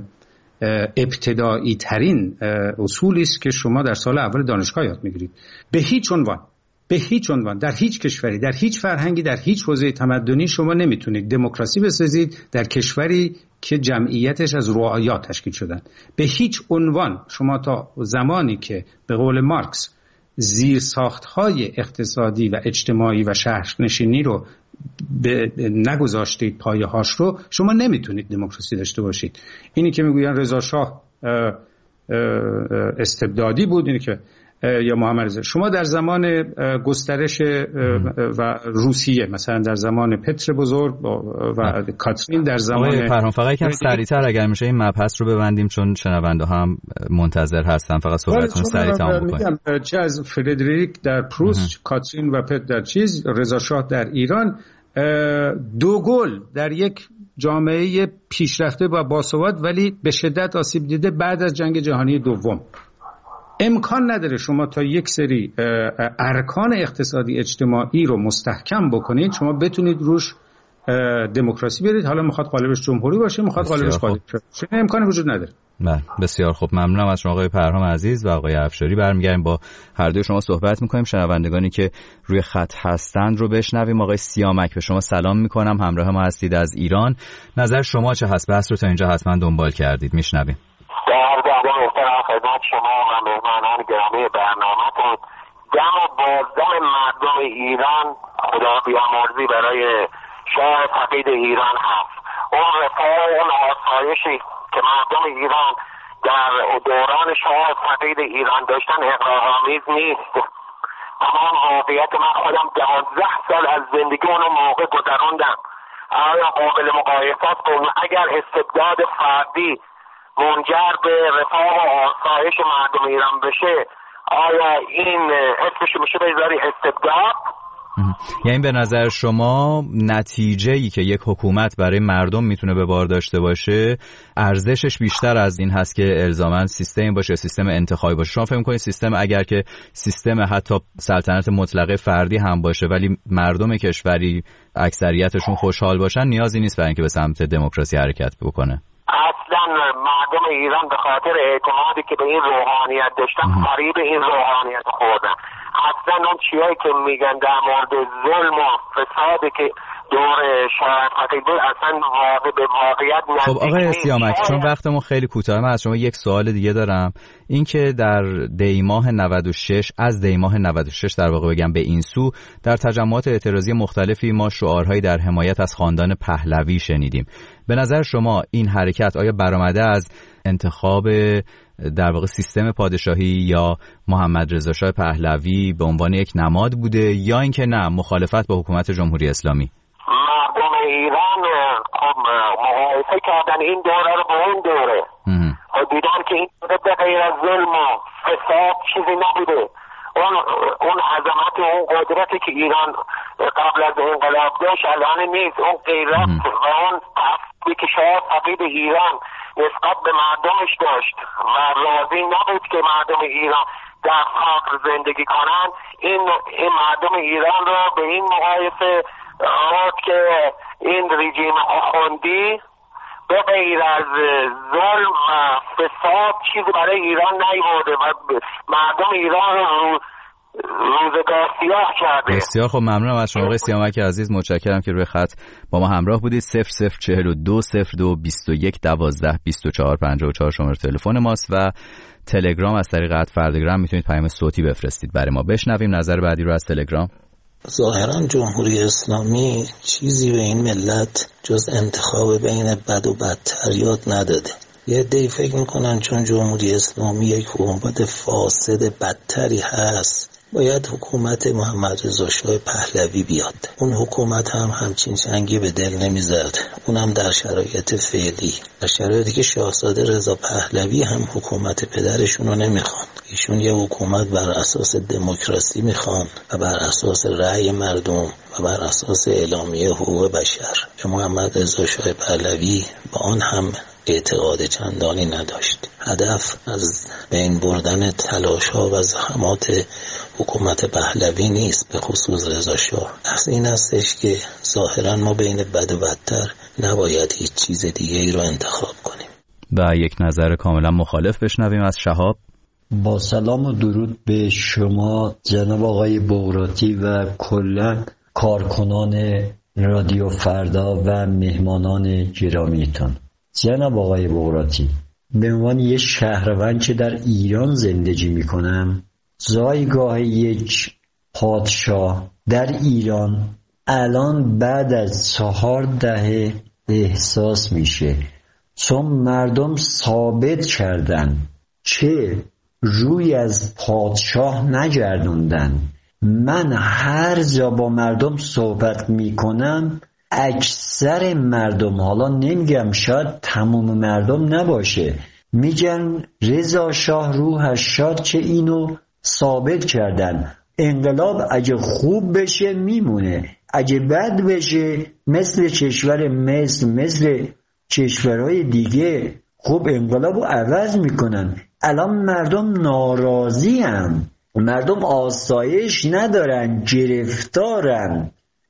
ابتدایی ترین اصولی است که شما در سال اول دانشگاه یاد میگیرید. به هیچ عنوان در هیچ کشوری، در هیچ فرهنگی، در هیچ حوزه تمدنی شما نمیتونید دموکراسی بسازید در کشوری که جمعیتش از رعایا تشکیل شدن. به هیچ عنوان شما تا زمانی که به قول مارکس زیرساخت‌های اقتصادی و اجتماعی و شهرنشینی رو نگذاشتید پایه‌هاش رو، شما نمیتونید دموکراسی داشته باشید. اینی که میگوین رضا شاه استبدادی بود، اینی که یا محمد رضا، شما در زمان گسترش و روسیه مثلا در زمان پتر بزرگ و کاترین در زمان پرهام، فقط یکم سریعتر اگر میشه این مبحث رو ببندیم چون شنونده هم منتظر هستن، فقط صحبتتون سریع تمام بکنید. چه از فردریک در پروست، کاترین و پتر در رضا شاه در ایران، دوگل در یک جامعه پیشرفته و باثبات ولی به شدت آسیب دیده بعد از جنگ جهانی دوم. امکان نداره شما تا یک سری ارکان اقتصادی اجتماعی رو مستحکم بکنید شما بتونید روش دموکراسی برید. حالا میخواد قالبش جمهوری باشه، میخواد قالبش قالب باشه، امکانی وجود نداره. بله بسیار خوب، ممنونم از شما آقای پرهام عزیز و آقای افشاری. برمیگردیم با هر دوی شما صحبت میکنیم. شنوندگانی که روی خط هستند رو بشنویم. آقای سیامک به شما سلام میکنم، همراه ما هستید از ایران. نظر شما چه هست؟ بحث رو تا اینجا حتما دنبال کردید، میشنویم. خدمت شما و مهمانان گرامی برنامه‌تون. دم و بازدم مردم ایران خدا بیامرزی برای شاه فقید ایران هست. اون رفاه و اون آسایشی که مردم ایران در دوران شاه فقید ایران داشتن اغراق‌آمیز نیست. تمام واقعیت من خودم 12 سال از زندگی اون موقع گذروندم. آیا قابل مقایسه است؟ اگر استبداد فردی منجر به رفاه و آسایش مردم ایران بشه، آیا این اسمش میشه بذاری استبداد؟ یعنی به نظر شما نتیجه‌ای که یک حکومت برای مردم میتونه به بار داشته باشه ارزشش بیشتر از این هست که الزاماً سیستم باشه، سیستم انتخابی باشه؟ شما فکر می‌کنید سیستم اگر که سیستم حتی سلطنت مطلقه فردی هم باشه ولی مردم کشوری اکثریتشون خوشحال باشن، نیازی نیست برای اینکه به سمت دموکراسی حرکت بکنه؟ اصلا مردم ایران به خاطر اعتمادی که به این روحانیت داشتن فریب این روحانیت خوردن. اصلا اون چیایی که میگن در مورد ظلم و فسادی که دور شاه فقید بود اصلا به واقعیت نزدیک. خب آقای سیامک، چون وقتمون خیلی کوتاهه، من از شما یک سوال دیگه دارم. این که در دیماه 96 از دیماه 96 در واقع بگم به این سو در تجمعات اعتراضی مختلفی ما شعارهایی در حمایت از خاندان پهلوی شنیدیم. به نظر شما این حرکت آیا برآمده از انتخاب در واقع سیستم پادشاهی یا محمد رضا شاه پهلوی به عنوان یک نماد بوده یا اینکه نه مخالفت با حکومت جمهوری اسلامی؟ مردم ایران خب مقایسه کردن این دوره رو با اون دوره دیدن که این دوره به غیر از ظلم و فساد چیزی نبوده. اون عظمت و اون قدرتی که ایران قبل از انقلاب داشت الان نیست. اون غیرت و اون تفکیری که شاه فقید ایران نسبت به مردمش داشت و راضی نبود که مردم ایران در فقر زندگی کنن، این مردم ایران را به این مقایسه آورد که این رژیم آخوندی به غیر از ظلم و فساد چیزی برای ایران نیورده و مردم ایران رو روزگار سیاه کرده. بسیار خب، ممنونم از شما آقای سیامک عزیز، متشکرم که روی خط با ما همراه بودید. 0042 02 21 12 24 54 شماره تلفن ماست و تلگرام از طریق @فردگرام میتونید پیام صوتی بفرستید برای ما. بشنویم نظر بعدی رو از تلگرام. ظاهرا جمهوری اسلامی چیزی به این ملت جز انتخاب بین بد و بدتر یاد نداده. یه عده‌ای فکر میکنن چون جمهوری اسلامی یک حکومت فاسد بدتری هست باید حکومت محمد رضا شاه پهلوی بیاد. اون حکومت هم همچین چنگی به دل نمیزد، اونم در شرایط فعلی، در شرایطی که شاهزاده رضا پهلوی هم حکومت پدرشون رو نمیخوان. ایشون یه حکومت بر اساس دموکراسی میخوان و بر اساس رأی مردم و بر اساس اعلامیه حقوق بشر. محمد رضا شاه پهلوی با آن هم اعتقاد چندانی نداشت. هدف از بین بردن تلاش‌ها و زحمات حکومت پهلوی نیست، به خصوص رضا شاه. از این هستش که ظاهرا ما بین بد و بدتر نباید هیچ چیز دیگه ای رو انتخاب کنیم. و یک نظر کاملا مخالف بشنویم از شهاب. با سلام و درود به شما جناب آقای بغراتی و کلا کارکنان رادیو فردا و مهمانان گرامیتان. جناب آقای بغراتی، به عنوان یک شهروند که در ایران زندگی میکنم، جایگاه یک پادشاه در ایران الان بعد از 4 دهه احساس میشه، چون مردم ثابت کردن که روی از پادشاه نگردوندن. من هر جا با مردم صحبت میکنم اکثر مردم، حالا نمیگم شاید تمام مردم نباشه، میگن رضا شاه روحش شاد که اینو ثابت کردن. انقلاب اگه خوب بشه میمونه، اگه بد بشه مثل کشور مثل کشورهای دیگه خوب انقلابو عوض میکنن. الان مردم ناراضی هم، مردم آسایش ندارن، گرفتارن.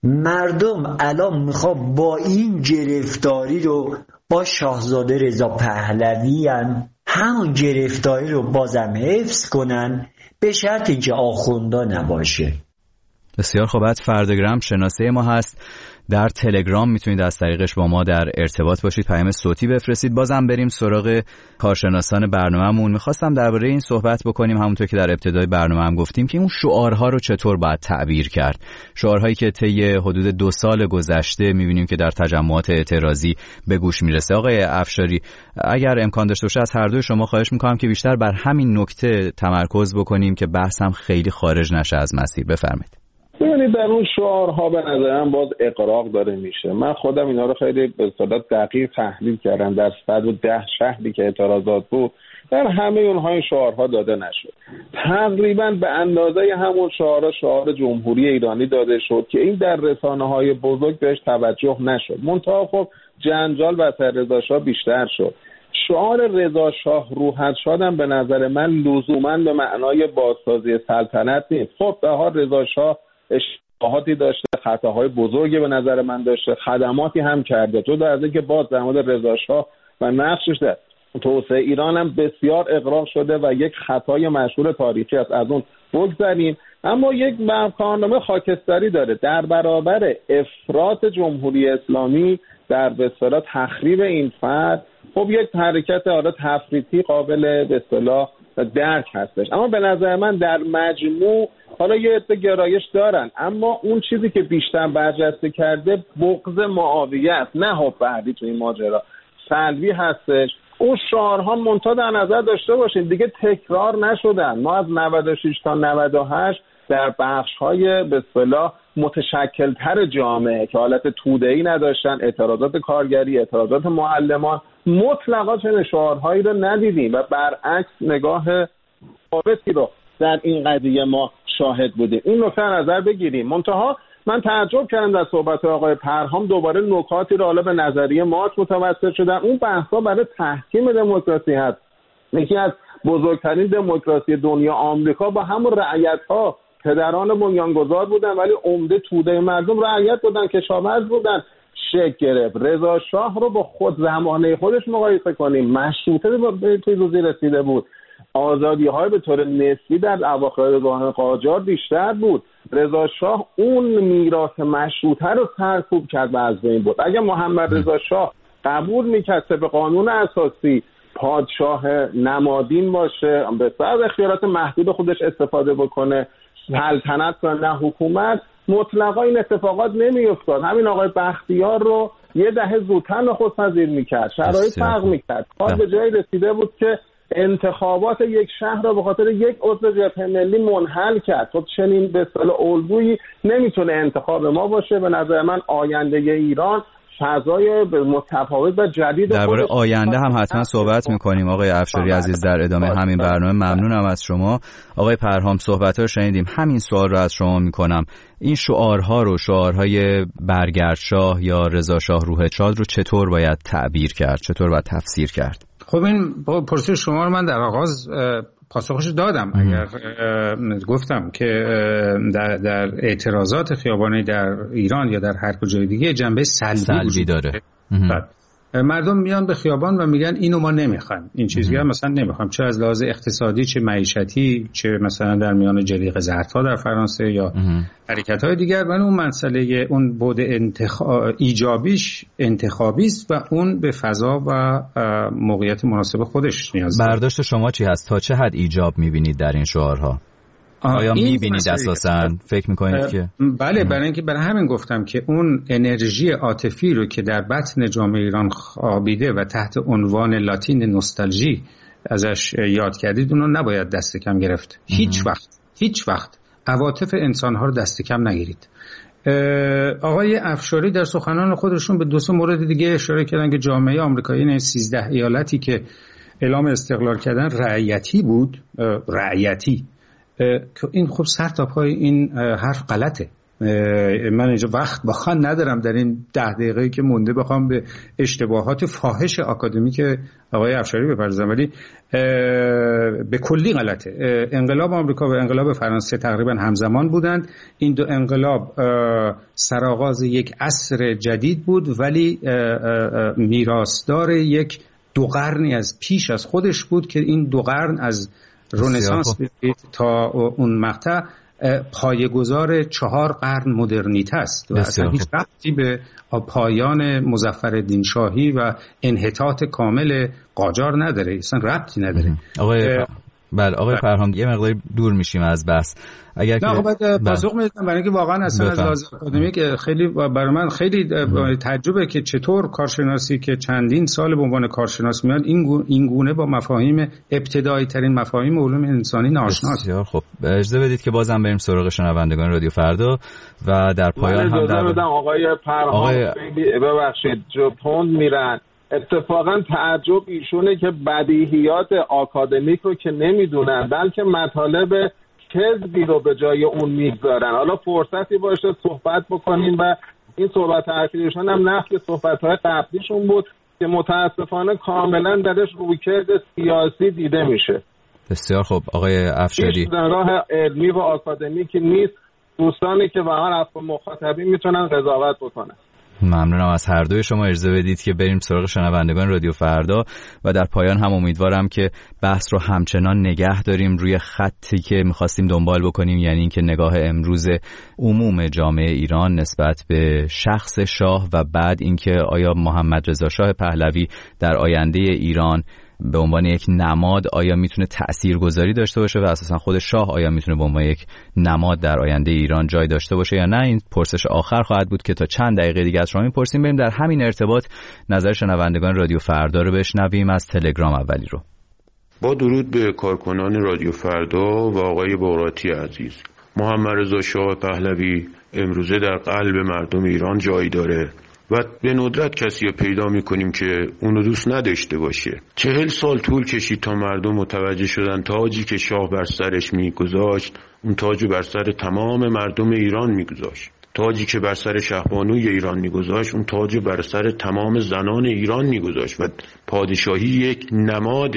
مردم الان میخواد با این گرفتاری رو با شاهزاده رضا پهلوی همون گرفتاری رو بازم حفظ کنن، به شرط اینکه آخوندا نباشه. بسیار خوب. بعد فردگرام شناسه ما هست، در تلگرام میتونید از طریقش با ما در ارتباط باشید، پیام صوتی بفرستید. بازم بریم سراغ کارشناسان برنامه‌مون. میخواستم درباره این صحبت بکنیم، همونطور که در ابتدای برنامه هم گفتیم، که اون شعارها رو چطور باید تعبیر کرد. شعارهایی که طی حدود 2 سال گذشته میبینیم که در تجمعات اعتراضی به گوش میرسه. آقای افشاری، اگر امکان داشته باشه از هر دوی شما خواهش میکنم که بیشتر بر همین نکته تمرکز بکنیم که بحثم خیلی خارج نشه از مسیر. بفرمایید. ببینید در اون شعارها به نظرم باز اغراق داره میشه. من خودم اینا رو خیلی به صورت دقیق تحلیل کردم. در 110 شهری که اعتراضات بود در همه اونها این شعارها داده نشد. تقریبا به اندازه همون شعار جمهوری ایرانی داده شد که این در رسانه‌های بزرگ بهش توجه نشد. منتها خب جنجال واسه رضا شاه بیشتر شد. شعار رضا شاه روحت شادم به نظر من لزوما به معنای بازسازی سلطنت نیست. خب به حال رضا شاه اشتباهاتی داشته، خطاهای بزرگی به نظر من داشته، خدماتی هم کرده. جدا از اینکه باز در مورد رضا شاه و نقشش در توسعه ایران هم بسیار اغراق شده و یک خطای مشهور تاریخی است، از اون بگذریم. اما یک کارنامه خاکستری داره در برابر افراط جمهوری اسلامی در به اصطلاح تخریب این فرد. خب یک حرکت تفریطی قابل به اصطلاح درک هستش. اما به نظر من در مجموع حالا یه عده گرایش دارن، اما اون چیزی که بیشتر برجسته کرده بغض معاویه است، نه حب بعدی تو این ماجرا سلبی هستش. اون شعارها منتها در نظر داشته باشین دیگه تکرار نشدن. ما از 96 تا 98 در بخش‌های به اصطلاح متشکل‌تر جامعه که حالت توده‌ای نداشتن، اعتراضات کارگری، اعتراضات معلمان، مطلقا چنین شعارهایی رو ندیدیم و برعکس نگاه ثابتی رو در این قضیه ما شاهد بودیم. این نکته نظر بگیریم. منتها من تعجب کردم در صحبت آقای پرهام دوباره نکاتی رو حالا به نظریه مارک متوسل شدن. اون بحثا برای تحکیم دموکراسی هست. یکی از بزرگترین دموکراسی دنیا آمریکا با همون رعیت‌ها پدران بنیانگذار بودن ولی عمده توده مردم رعیت بودن، کشاورز بودن، شکل گرفت. رضا شاه رو با خود زمانه خودش مقایسه کنیم، مشروطه به پیروزی رسیده بود، آزادی‌های به طور نسبی در اواخر دوران قاجار بیشتر بود. رضا شاه اون میراث مشروطه رو سرکوب کرد و از بین برد. اگه محمد رضا شاه قبول می‌کرد به قانون اساسی پادشاه نمادین باشه، به صرف اختیارات محدود خودش استفاده بکنه، سلطنت کنه نه حکومت، مطلقا این اتفاقات نمی‌افتاد. همین آقای بختیار رو یه دهه زودتر نخست‌وزیر می‌کرد، شرایط فرق می‌کرد. کار به جایی رسیده بود که انتخابات یک شهر را به خاطر یک عضو جبهه ملی منحل کرد. خب چنین به اصطلاح الگویی نمیتونه انتخاب ما باشه. به نظر من آینده ایران فضای متفاوت و جدید درباره آینده هم حتما صحبت میکنیم آقای افشاری عزیز در ادامه همین برنامه. ممنونم از شما آقای پرهام. صحبت‌ها رو شنیدیم. همین سوال رو از شما میکنم، این شعارها رو، شعارهای برگرد شاه یا رضا شاه روح شاد رو چطور باید تعبیر کرد، چطور باید تفسیر کرد؟ خب این پرسش شما رو من در آغاز پاسخش دادم. اگر گفتم که در اعتراضات خیابانی در ایران یا در هر کجای دیگه جنبه سلبی داره. مردم میان به خیابان و میگن اینو ما نمیخوایم، این چیزی هم مثلا نمیخوایم، چه از لحاظ اقتصادی، چه معیشتی، چه مثلا در میان جلیقه زردها در فرانسه یا حرکت‌های دیگر. ولی اون مسئله اون بود ایجابیش انتخابی است و اون به فضا و موقعیت مناسب خودش نیاز داره. برداشت شما چی هست؟ تا چه حد ایجاب می‌بینید در این شعارها؟ آیا می‌بینید اساساً فکر می‌کنید که بله؟ برای اینکه برای همین گفتم که اون انرژی عاطفی رو که در بطن جامعه ایران خوابیده و تحت عنوان لاتین نوستالژی ازش یاد کردید، اون رو نباید دست کم گرفت. هیچ وقت عواطف انسان‌ها رو دست کم نگیرید. آقای افشاری در سخنان خودشون به 2 مورد دیگه اشاره کردن که جامعه آمریکایی، این 13 ایالتی که اعلام استقلال کردن رعیتی بود، رعیتی، که این خب سر تا پای این حرف غلطه. من اینجا وقت بخوام ندارم در این 10 دقیقه‌ای که مونده بخوام به اشتباهات فاحش آکادمیک آقای افشاری بپردازم، ولی به کلی غلطه. انقلاب آمریکا و انقلاب فرانسه تقریبا همزمان بودند. این 2 انقلاب سرآغاز یک عصر جدید بود، ولی میراثدار یک 2 قرنی از پیش از خودش بود که این 2 قرن از رنسانس تا اون مقطع پایه‌گذار 4 قرن مدرنیته است و اصلا هیچ ربطی به پایان مظفرالدین شاهی و انحطاط کامل قاجار نداره، اصلا ربطی نداره. آقای بله آقای فرهام یه مقداری دور میشیم از بحث. اگر که پاسخ میدم برای اینکه واقعا اصلا از لحاظ آکادمیک خیلی برای من خیلی تعجبه که چطور کارشناسی که چندین سال به عنوان کارشناس میاد این گونه با مفاهیم ابتدایی ترین مفاهیم علوم انسانی ناآشناست. بسیار خب اجازه بدید که بازم بریم سراغ شنوندگان رادیو فردا و در پایان هم در آقای فرهام ببخشید تند میرن. اتفاقا تعجب ایشونه که بدیهیات آکادمیک رو که نمیدونن بلکه مطالب کذبی رو به جای اون میگذارن. حالا فرصتی باشه صحبت بکنیم و این صحبت اخیرشون هم نفی صحبت‌های قبلیشون بود که متاسفانه کاملا درش رویکرد سیاسی دیده میشه. بسیار خب آقای افشاری راه علمی و آکادمیکی نیست. دوستانی که واقعا اصلا مخاطبین میتونن قضاوت بکنن. ممنونم از هر دوی شما. اجازه بدید که بریم سراغ شنوندگان رادیو فردا و در پایان هم امیدوارم که بحث رو همچنان نگه داریم روی خطی که می‌خواستیم دنبال بکنیم، یعنی اینکه نگاه امروز عموم جامعه ایران نسبت به شخص شاه و بعد اینکه آیا محمد رضا شاه پهلوی در آینده ایران به عنوان یک نماد آیا میتونه تأثیرگذاری داشته باشه و اساسا خود شاه آیا میتونه به عنوان یک نماد در آینده ایران جای داشته باشه یا نه. این پرسش آخر خواهد بود که تا چند دقیقه دیگه از شما میپرسیم. بریم در همین ارتباط نظر شنوندگان رادیو فردا رو بشنویم. از تلگرام اولی رو. با درود به کارکنان رادیو فردا و آقای بغراتی عزیز، محمد رضا شاه پهلوی امروزه در قلب مردم ایران جای داره و به ندرت کسی رو پیدا میکنیم که اونو دوست نداشته باشه. 40 سال طول کشید تا مردم متوجه شدن تاجی که شاه بر سرش میگذاشت اون تاجو بر سر تمام مردم ایران میگذاشت. تاجی که بر سر شهبانوی ایران میگذاشت اون تاجو بر سر تمام زنان ایران میگذاشت و پادشاهی یک نماد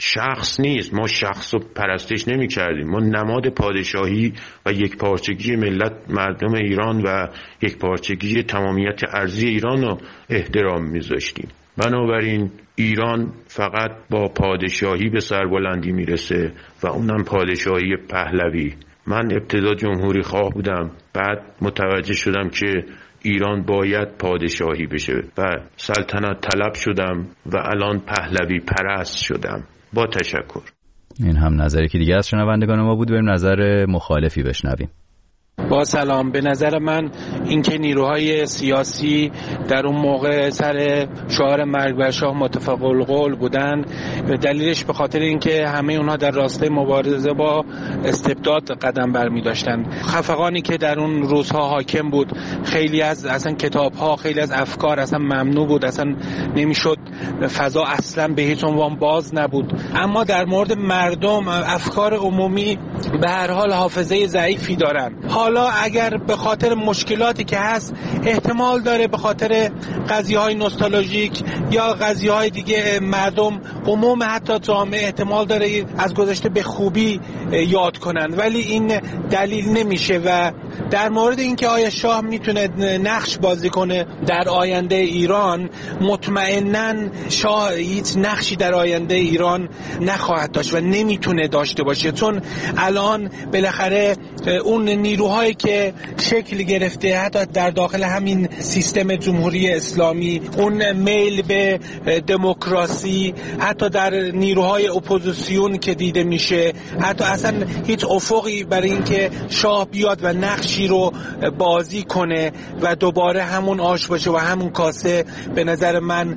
شخص نیست. ما شخص رو پرستش نمی کردیم. ما نماد پادشاهی و یک پارچگی ملت مردم ایران و یک پارچگی تمامیت ارضی ایران رو احترام می ذاشتیم. بنابراین ایران فقط با پادشاهی به سربلندی می رسه و اونم پادشاهی پهلوی. من ابتدا جمهوری خواه بودم، بعد متوجه شدم که ایران باید پادشاهی بشه و سلطنت طلب شدم و الان پهلوی پرست شدم. با تشکر. این هم نظری که دیگه از شنوندگان ما بود. بریم نظر مخالفی بشنویم. با سلام. به نظر من اینکه نیروهای سیاسی در اون موقع سر شعار مرگ بر شاه متفق القول بودن، دلیلش به خاطر اینکه همه اونها در راستای مبارزه با استبداد قدم برمی داشتن. خفقانی که در اون روزها حاکم بود، خیلی از اصلا کتاب‌ها، خیلی از افکار اصلا ممنوع بود، اصلا نمیشد، فضا اصلا به هیچ عنوان باز نبود. اما در مورد مردم افکار عمومی به هر حال حافظه ضعیفی دارن. حالا اگر به خاطر مشکلاتی که هست احتمال داره به خاطر قضیه‌های نوستالژیک یا قضیه‌های دیگه مردم عموم حتی جامعه احتمال داره از گذشته به خوبی یاد کنن، ولی این دلیل نمیشه. و در مورد اینکه آیا شاه میتونه نقش بازی کنه در آینده ایران، مطمئناً شاه هیچ نقشی در آینده ایران نخواهد داشت و نمیتونه داشته باشه، چون الان بالاخره اون نیروهایی که شکل گرفته حتی در داخل همین سیستم جمهوری اسلامی، اون میل به دموکراسی، حتی در نیروهای اپوزیسیون که دیده میشه، حتی اصلا هیچ افقی برای اینکه شاه بیاد و نقشی رو بازی کنه و دوباره همون آش باشه و همون کاسه، به نظر من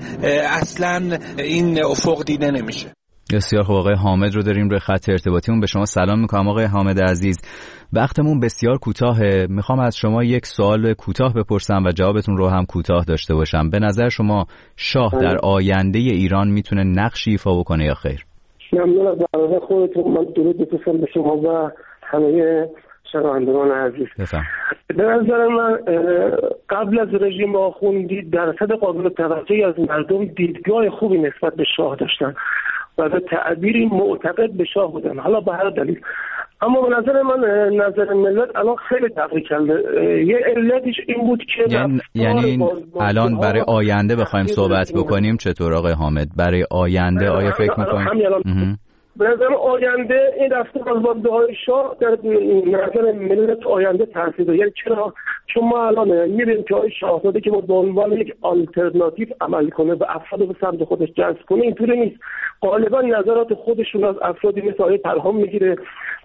اصلا این افق دیده نمیشه. بسیار خوب. آقای حامد رو داریم روی خط ارتباطیمون. به شما سلام میکنم آقای حامد عزیز. وقتمون بسیار کوتاهه، میخوام از شما یک سوال کوتاه بپرسم و جوابتون رو هم کوتاه داشته باشم. به نظر شما شاه در آینده ایران میتونه نقشی ایفا بکنه یا خیر؟ ممنون از دعوت خودتون. من درود بفرستم به شما و همه شنوندگان عزیز. به نظر من قبل از رژیم آخوندی درصد قابل توجهی از مردم دیدگاه خوبی نسبت به شاه داشتن و به تعبیری معتقد به شاه بودن، حالا به هر دلیل. اما به نظر من نظر ملت الان خیلی تغییر کرده. یه علتش این بود که یعنی الان برای آینده بخوایم صحبت بکنیم چطور آقای حامد؟ برای آینده آیا فکر میکنیم؟ به نظر آینده این رفتار از دعای شاه در نظر ملت آینده تاثیر داره. یعنی چرا؟ چون ما الان می‌بینیم که شاهزاده که به عنوان یک آلترناتیو عمل کنه و افراد به سمت خودش جذب کنه، اینطوری نیست. غالبا نظرات خودشون از افرادی مثل آقای پرهام میگیره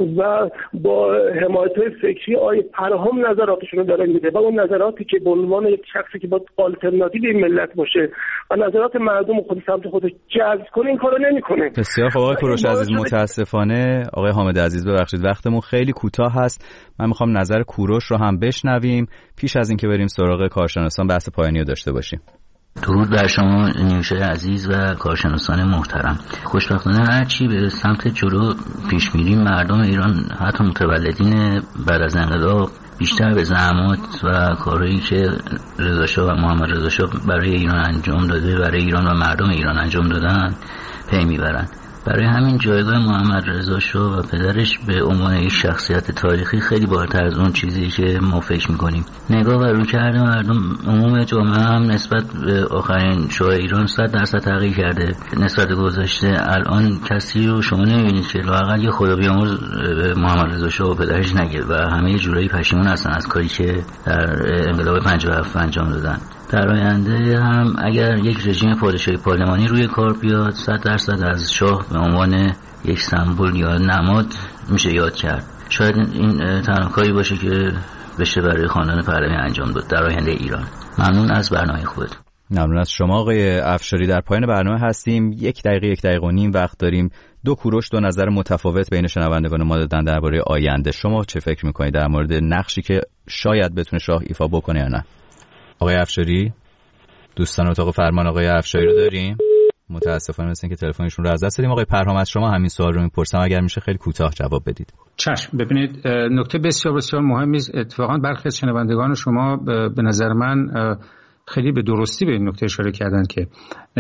و با حمایت‌های فکری آقای پرهام نظراتشون رو داره میده و اون نظراتی که به عنوان یک شخصی که با آلترناتیو این ملت باشه و نظرات مردم خود سمت خودش جذب کنه این کارو نمیکنه. بسیار خب آقای کوروش عزیز، متاسفانه آقای حامد عزیز ببخشید وقتمون خیلی کوتاه هست. من میخوام نظر کوروش رو هم بشنویم پیش از اینکه بریم سراغ کارشناسان بحث پایانی رو داشته باشیم. درود بر شما نیوشای عزیز و کارشناسان محترم. خوشبختانه هرچی به سمت جلو پیش میریم مردم ایران حتی متولدین بعد از انقلاب بیشتر به زحمات و کارهایی که رضا شاه و محمد رضا شاه برای ایران انجام داده، برای ایران و مردم ایران انجام دادن پی میبرن. برای همین جایگاه محمد رضا شاه و پدرش به عنوان یک شخصیت تاریخی خیلی بالاتر از اون چیزی که ما فکر میکنیم. نگاه و رویکرد مردم عموم جامعه هم نسبت به آخرین شاه ایران 100% تغییر کرده. نسبت گذشته الان کسی رو شما نمیبینید که لااقل یه خدا بیامرز به محمد رضا شاه و پدرش نگه و همه جورایی پشیمون هستن از کاری که در انقلاب 57 انجام دادن. در آینده هم اگر یک رژیم پادشاهی پارلمانی روی کار بیاد 100% از شاه به عنوان یک سمبل یا نماد میشه یاد کرد. شاید این تنها کاری باشه که بشه برای خاندان پهلوی انجام داد در آینده ایران. ممنون از برنامه خودت. ممنون از شما آقای افشاری. در پایان برنامه هستیم. 1 دقیقه و نیم وقت داریم. 2 کوروش 2 نظر متفاوت بین شنوندگان ما دادن درباره آینده. شما چه فکر میکنید در مورد نقشی که شاید بتونه شاه ایفا بکنه یا نه؟ آقای افشاری، دوستان اتاق فرمان آقای افشاری رو داریم؟ متاسفانه مثل اینکه تلفنشون رو از دست دادیم. آقای پرهام از شما همین سوال رو میپرسم، اگر میشه خیلی کوتاه جواب بدید. چشم. ببینید نکته بسیار بسیار مهمی است. اتفاقا برخی از شنوندگان شما به نظر من خیلی به درستی به این نکته اشاره کردن که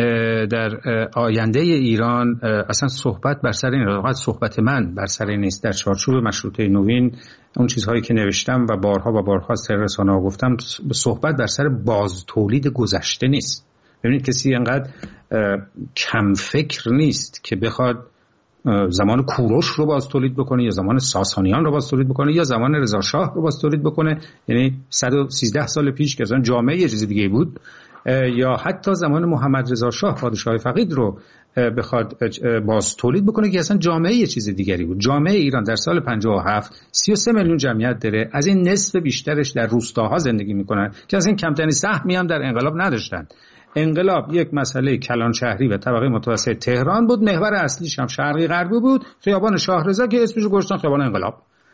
در آینده ایران اصلا صحبت بر سر این فقط صحبت من بر سر این نیست. در چارچوب مشروطه نوین اون چیزهایی که نوشتم و بارها از رسانه‌ها گفتم صحبت بر سر باز تولید گذشته نیست. ببینید کسی انقدر کم فکر نیست که بخواد زمان کوروش رو باز تولید بکنه یا زمان ساسانیان رو باز تولید بکنه یا زمان رضا شاه رو باز تولید بکنه، یعنی 113 سال پیش که اصلا جامعه یه چیز دیگه بود، یا حتی زمان محمد رضا شاه پادشاه فقید رو بخواد باز تولید بکنه که اصلا جامعه یه چیز دیگری بود. جامعه ایران در سال 57 33 میلیون جمعیت داره، از این نصف بیشترش در روستاها زندگی میکنن که اصلا کمترین سهمی هم در انقلاب نداشتن. انقلاب یک مسئله کلان شهری و طبقه متوسط تهران بود، محور اصلیش هم شرقی غربی بود، خیابان شاهرضا که اسمش رو گذاشتن خیابان انقلاب.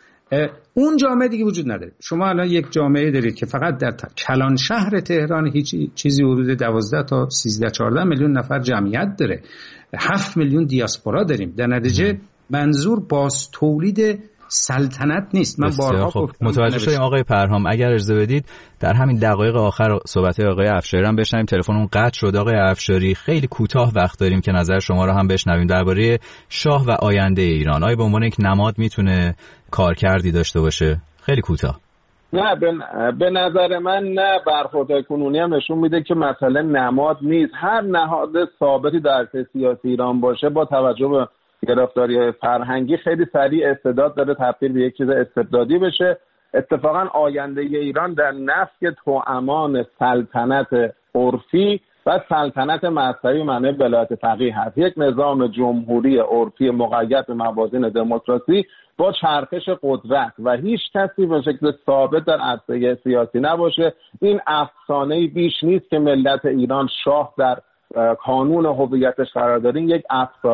اون جامعه دیگه وجود نداره. شما الان یک جامعه دارید که فقط در کلان شهر تهران هیچ چیزی حدود 12 تا 13-14 میلیون نفر جمعیت داره، 7 میلیون دیاسپورا داریم. در نتیجه منظور باز تولید سلطنت نیست. من بارها گفتم. متوجه شدیم آقای پرهام. اگر اجازه بدید در همین دقایق آخر صحبت آقای افشاری هم بشنویم. تلفنمون قطع شد آقای افشاری، خیلی کوتاه وقت داریم که نظر شما رو هم بشنویم درباره شاه و آینده ایران. آیا به عنوان یک نماد میتونه کارکردی داشته باشه؟ خیلی کوتاه. نه به نظر من نه. برخوردهای کنونی هم نشون میده که مسئله نماد نیست. هر نهاد ثابتی در سیاسی ایران باشه با توجه به گرفتاری‌های فرهنگی خیلی سریع استعداد داره تبدیل به یک چیز استبدادی بشه. اتفاقا آینده ایران در نفی توامان سلطنت عرفی و سلطنت مذهبی معنی ولایت فقیه هست. یک نظام جمهوری عرفی مقید به موازین دموکراسی با چرخش قدرت و هیچ کسی به شکل ثابت در عرصه سیاسی نباشه. این افسانه‌ای بیش نیست که ملت ایران شاه در قانون هویتش قرار داره. یک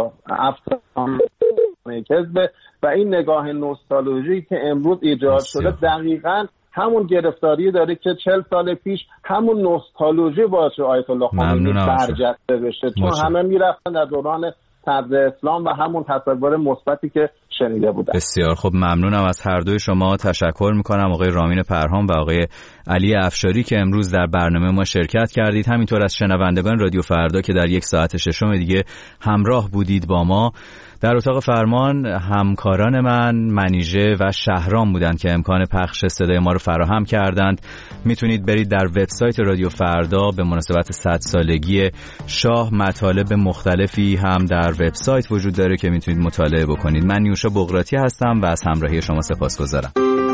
افسانه کذبه و این نگاه نوستالژی که امروز ایجاد شده دقیقاً همون گرفتاری داره که 40 سال پیش همون نوستالژی باشه آیت الله خمینی برجسته بشه، چون همه میرفتن در دوران صدر اسلام و همون تصور مثبتی که شنیده بودم. بسیار خب، ممنونم از هر دوی شما. تشکر میکنم آقای رامین پرهام و آقای علی افشاری که امروز در برنامه ما شرکت کردید. همینطور از شنوندگان رادیو فردا که در 1 ساعت ششم دیگه همراه بودید با ما. در اتاق فرمان همکاران من منیژه و شهرام بودند که امکان پخش صدای ما رو فراهم کردند. میتونید برید در وبسایت رادیو فردا به مناسبت 100 سالگی شاه مطالب مختلفی هم در وبسایت وجود داره که میتونید مطالعه بکنید. من نیوشا بغراتی هستم و از همراهی شما سپاسگزارم.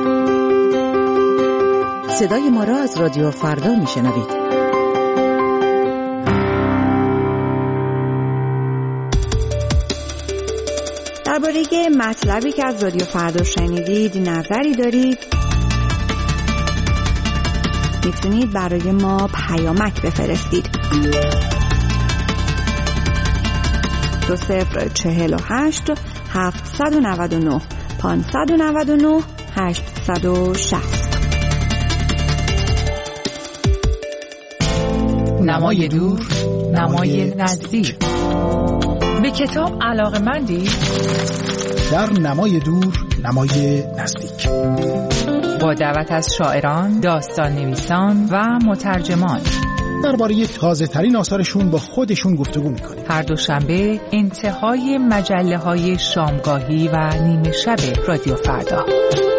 صدای ما را از رادیو فردا میشنوید. درباره مطلبی که از رادیو فردا شنیدید نظری دارید، میتونید برای ما پیامک بفرستید. 2048 799 599 860. نمای دور، نمای نزدیک. به کتاب علاقه‌مندی؟ در نمای دور، نمای نزدیک. با دعوت از شاعران، داستان نویسان و مترجمان درباره تازه ترین آثارشون با خودشون گفتگو میکنیم. هر دوشنبه انتهای مجله های شامگاهی و نیمه شب رادیو فردا.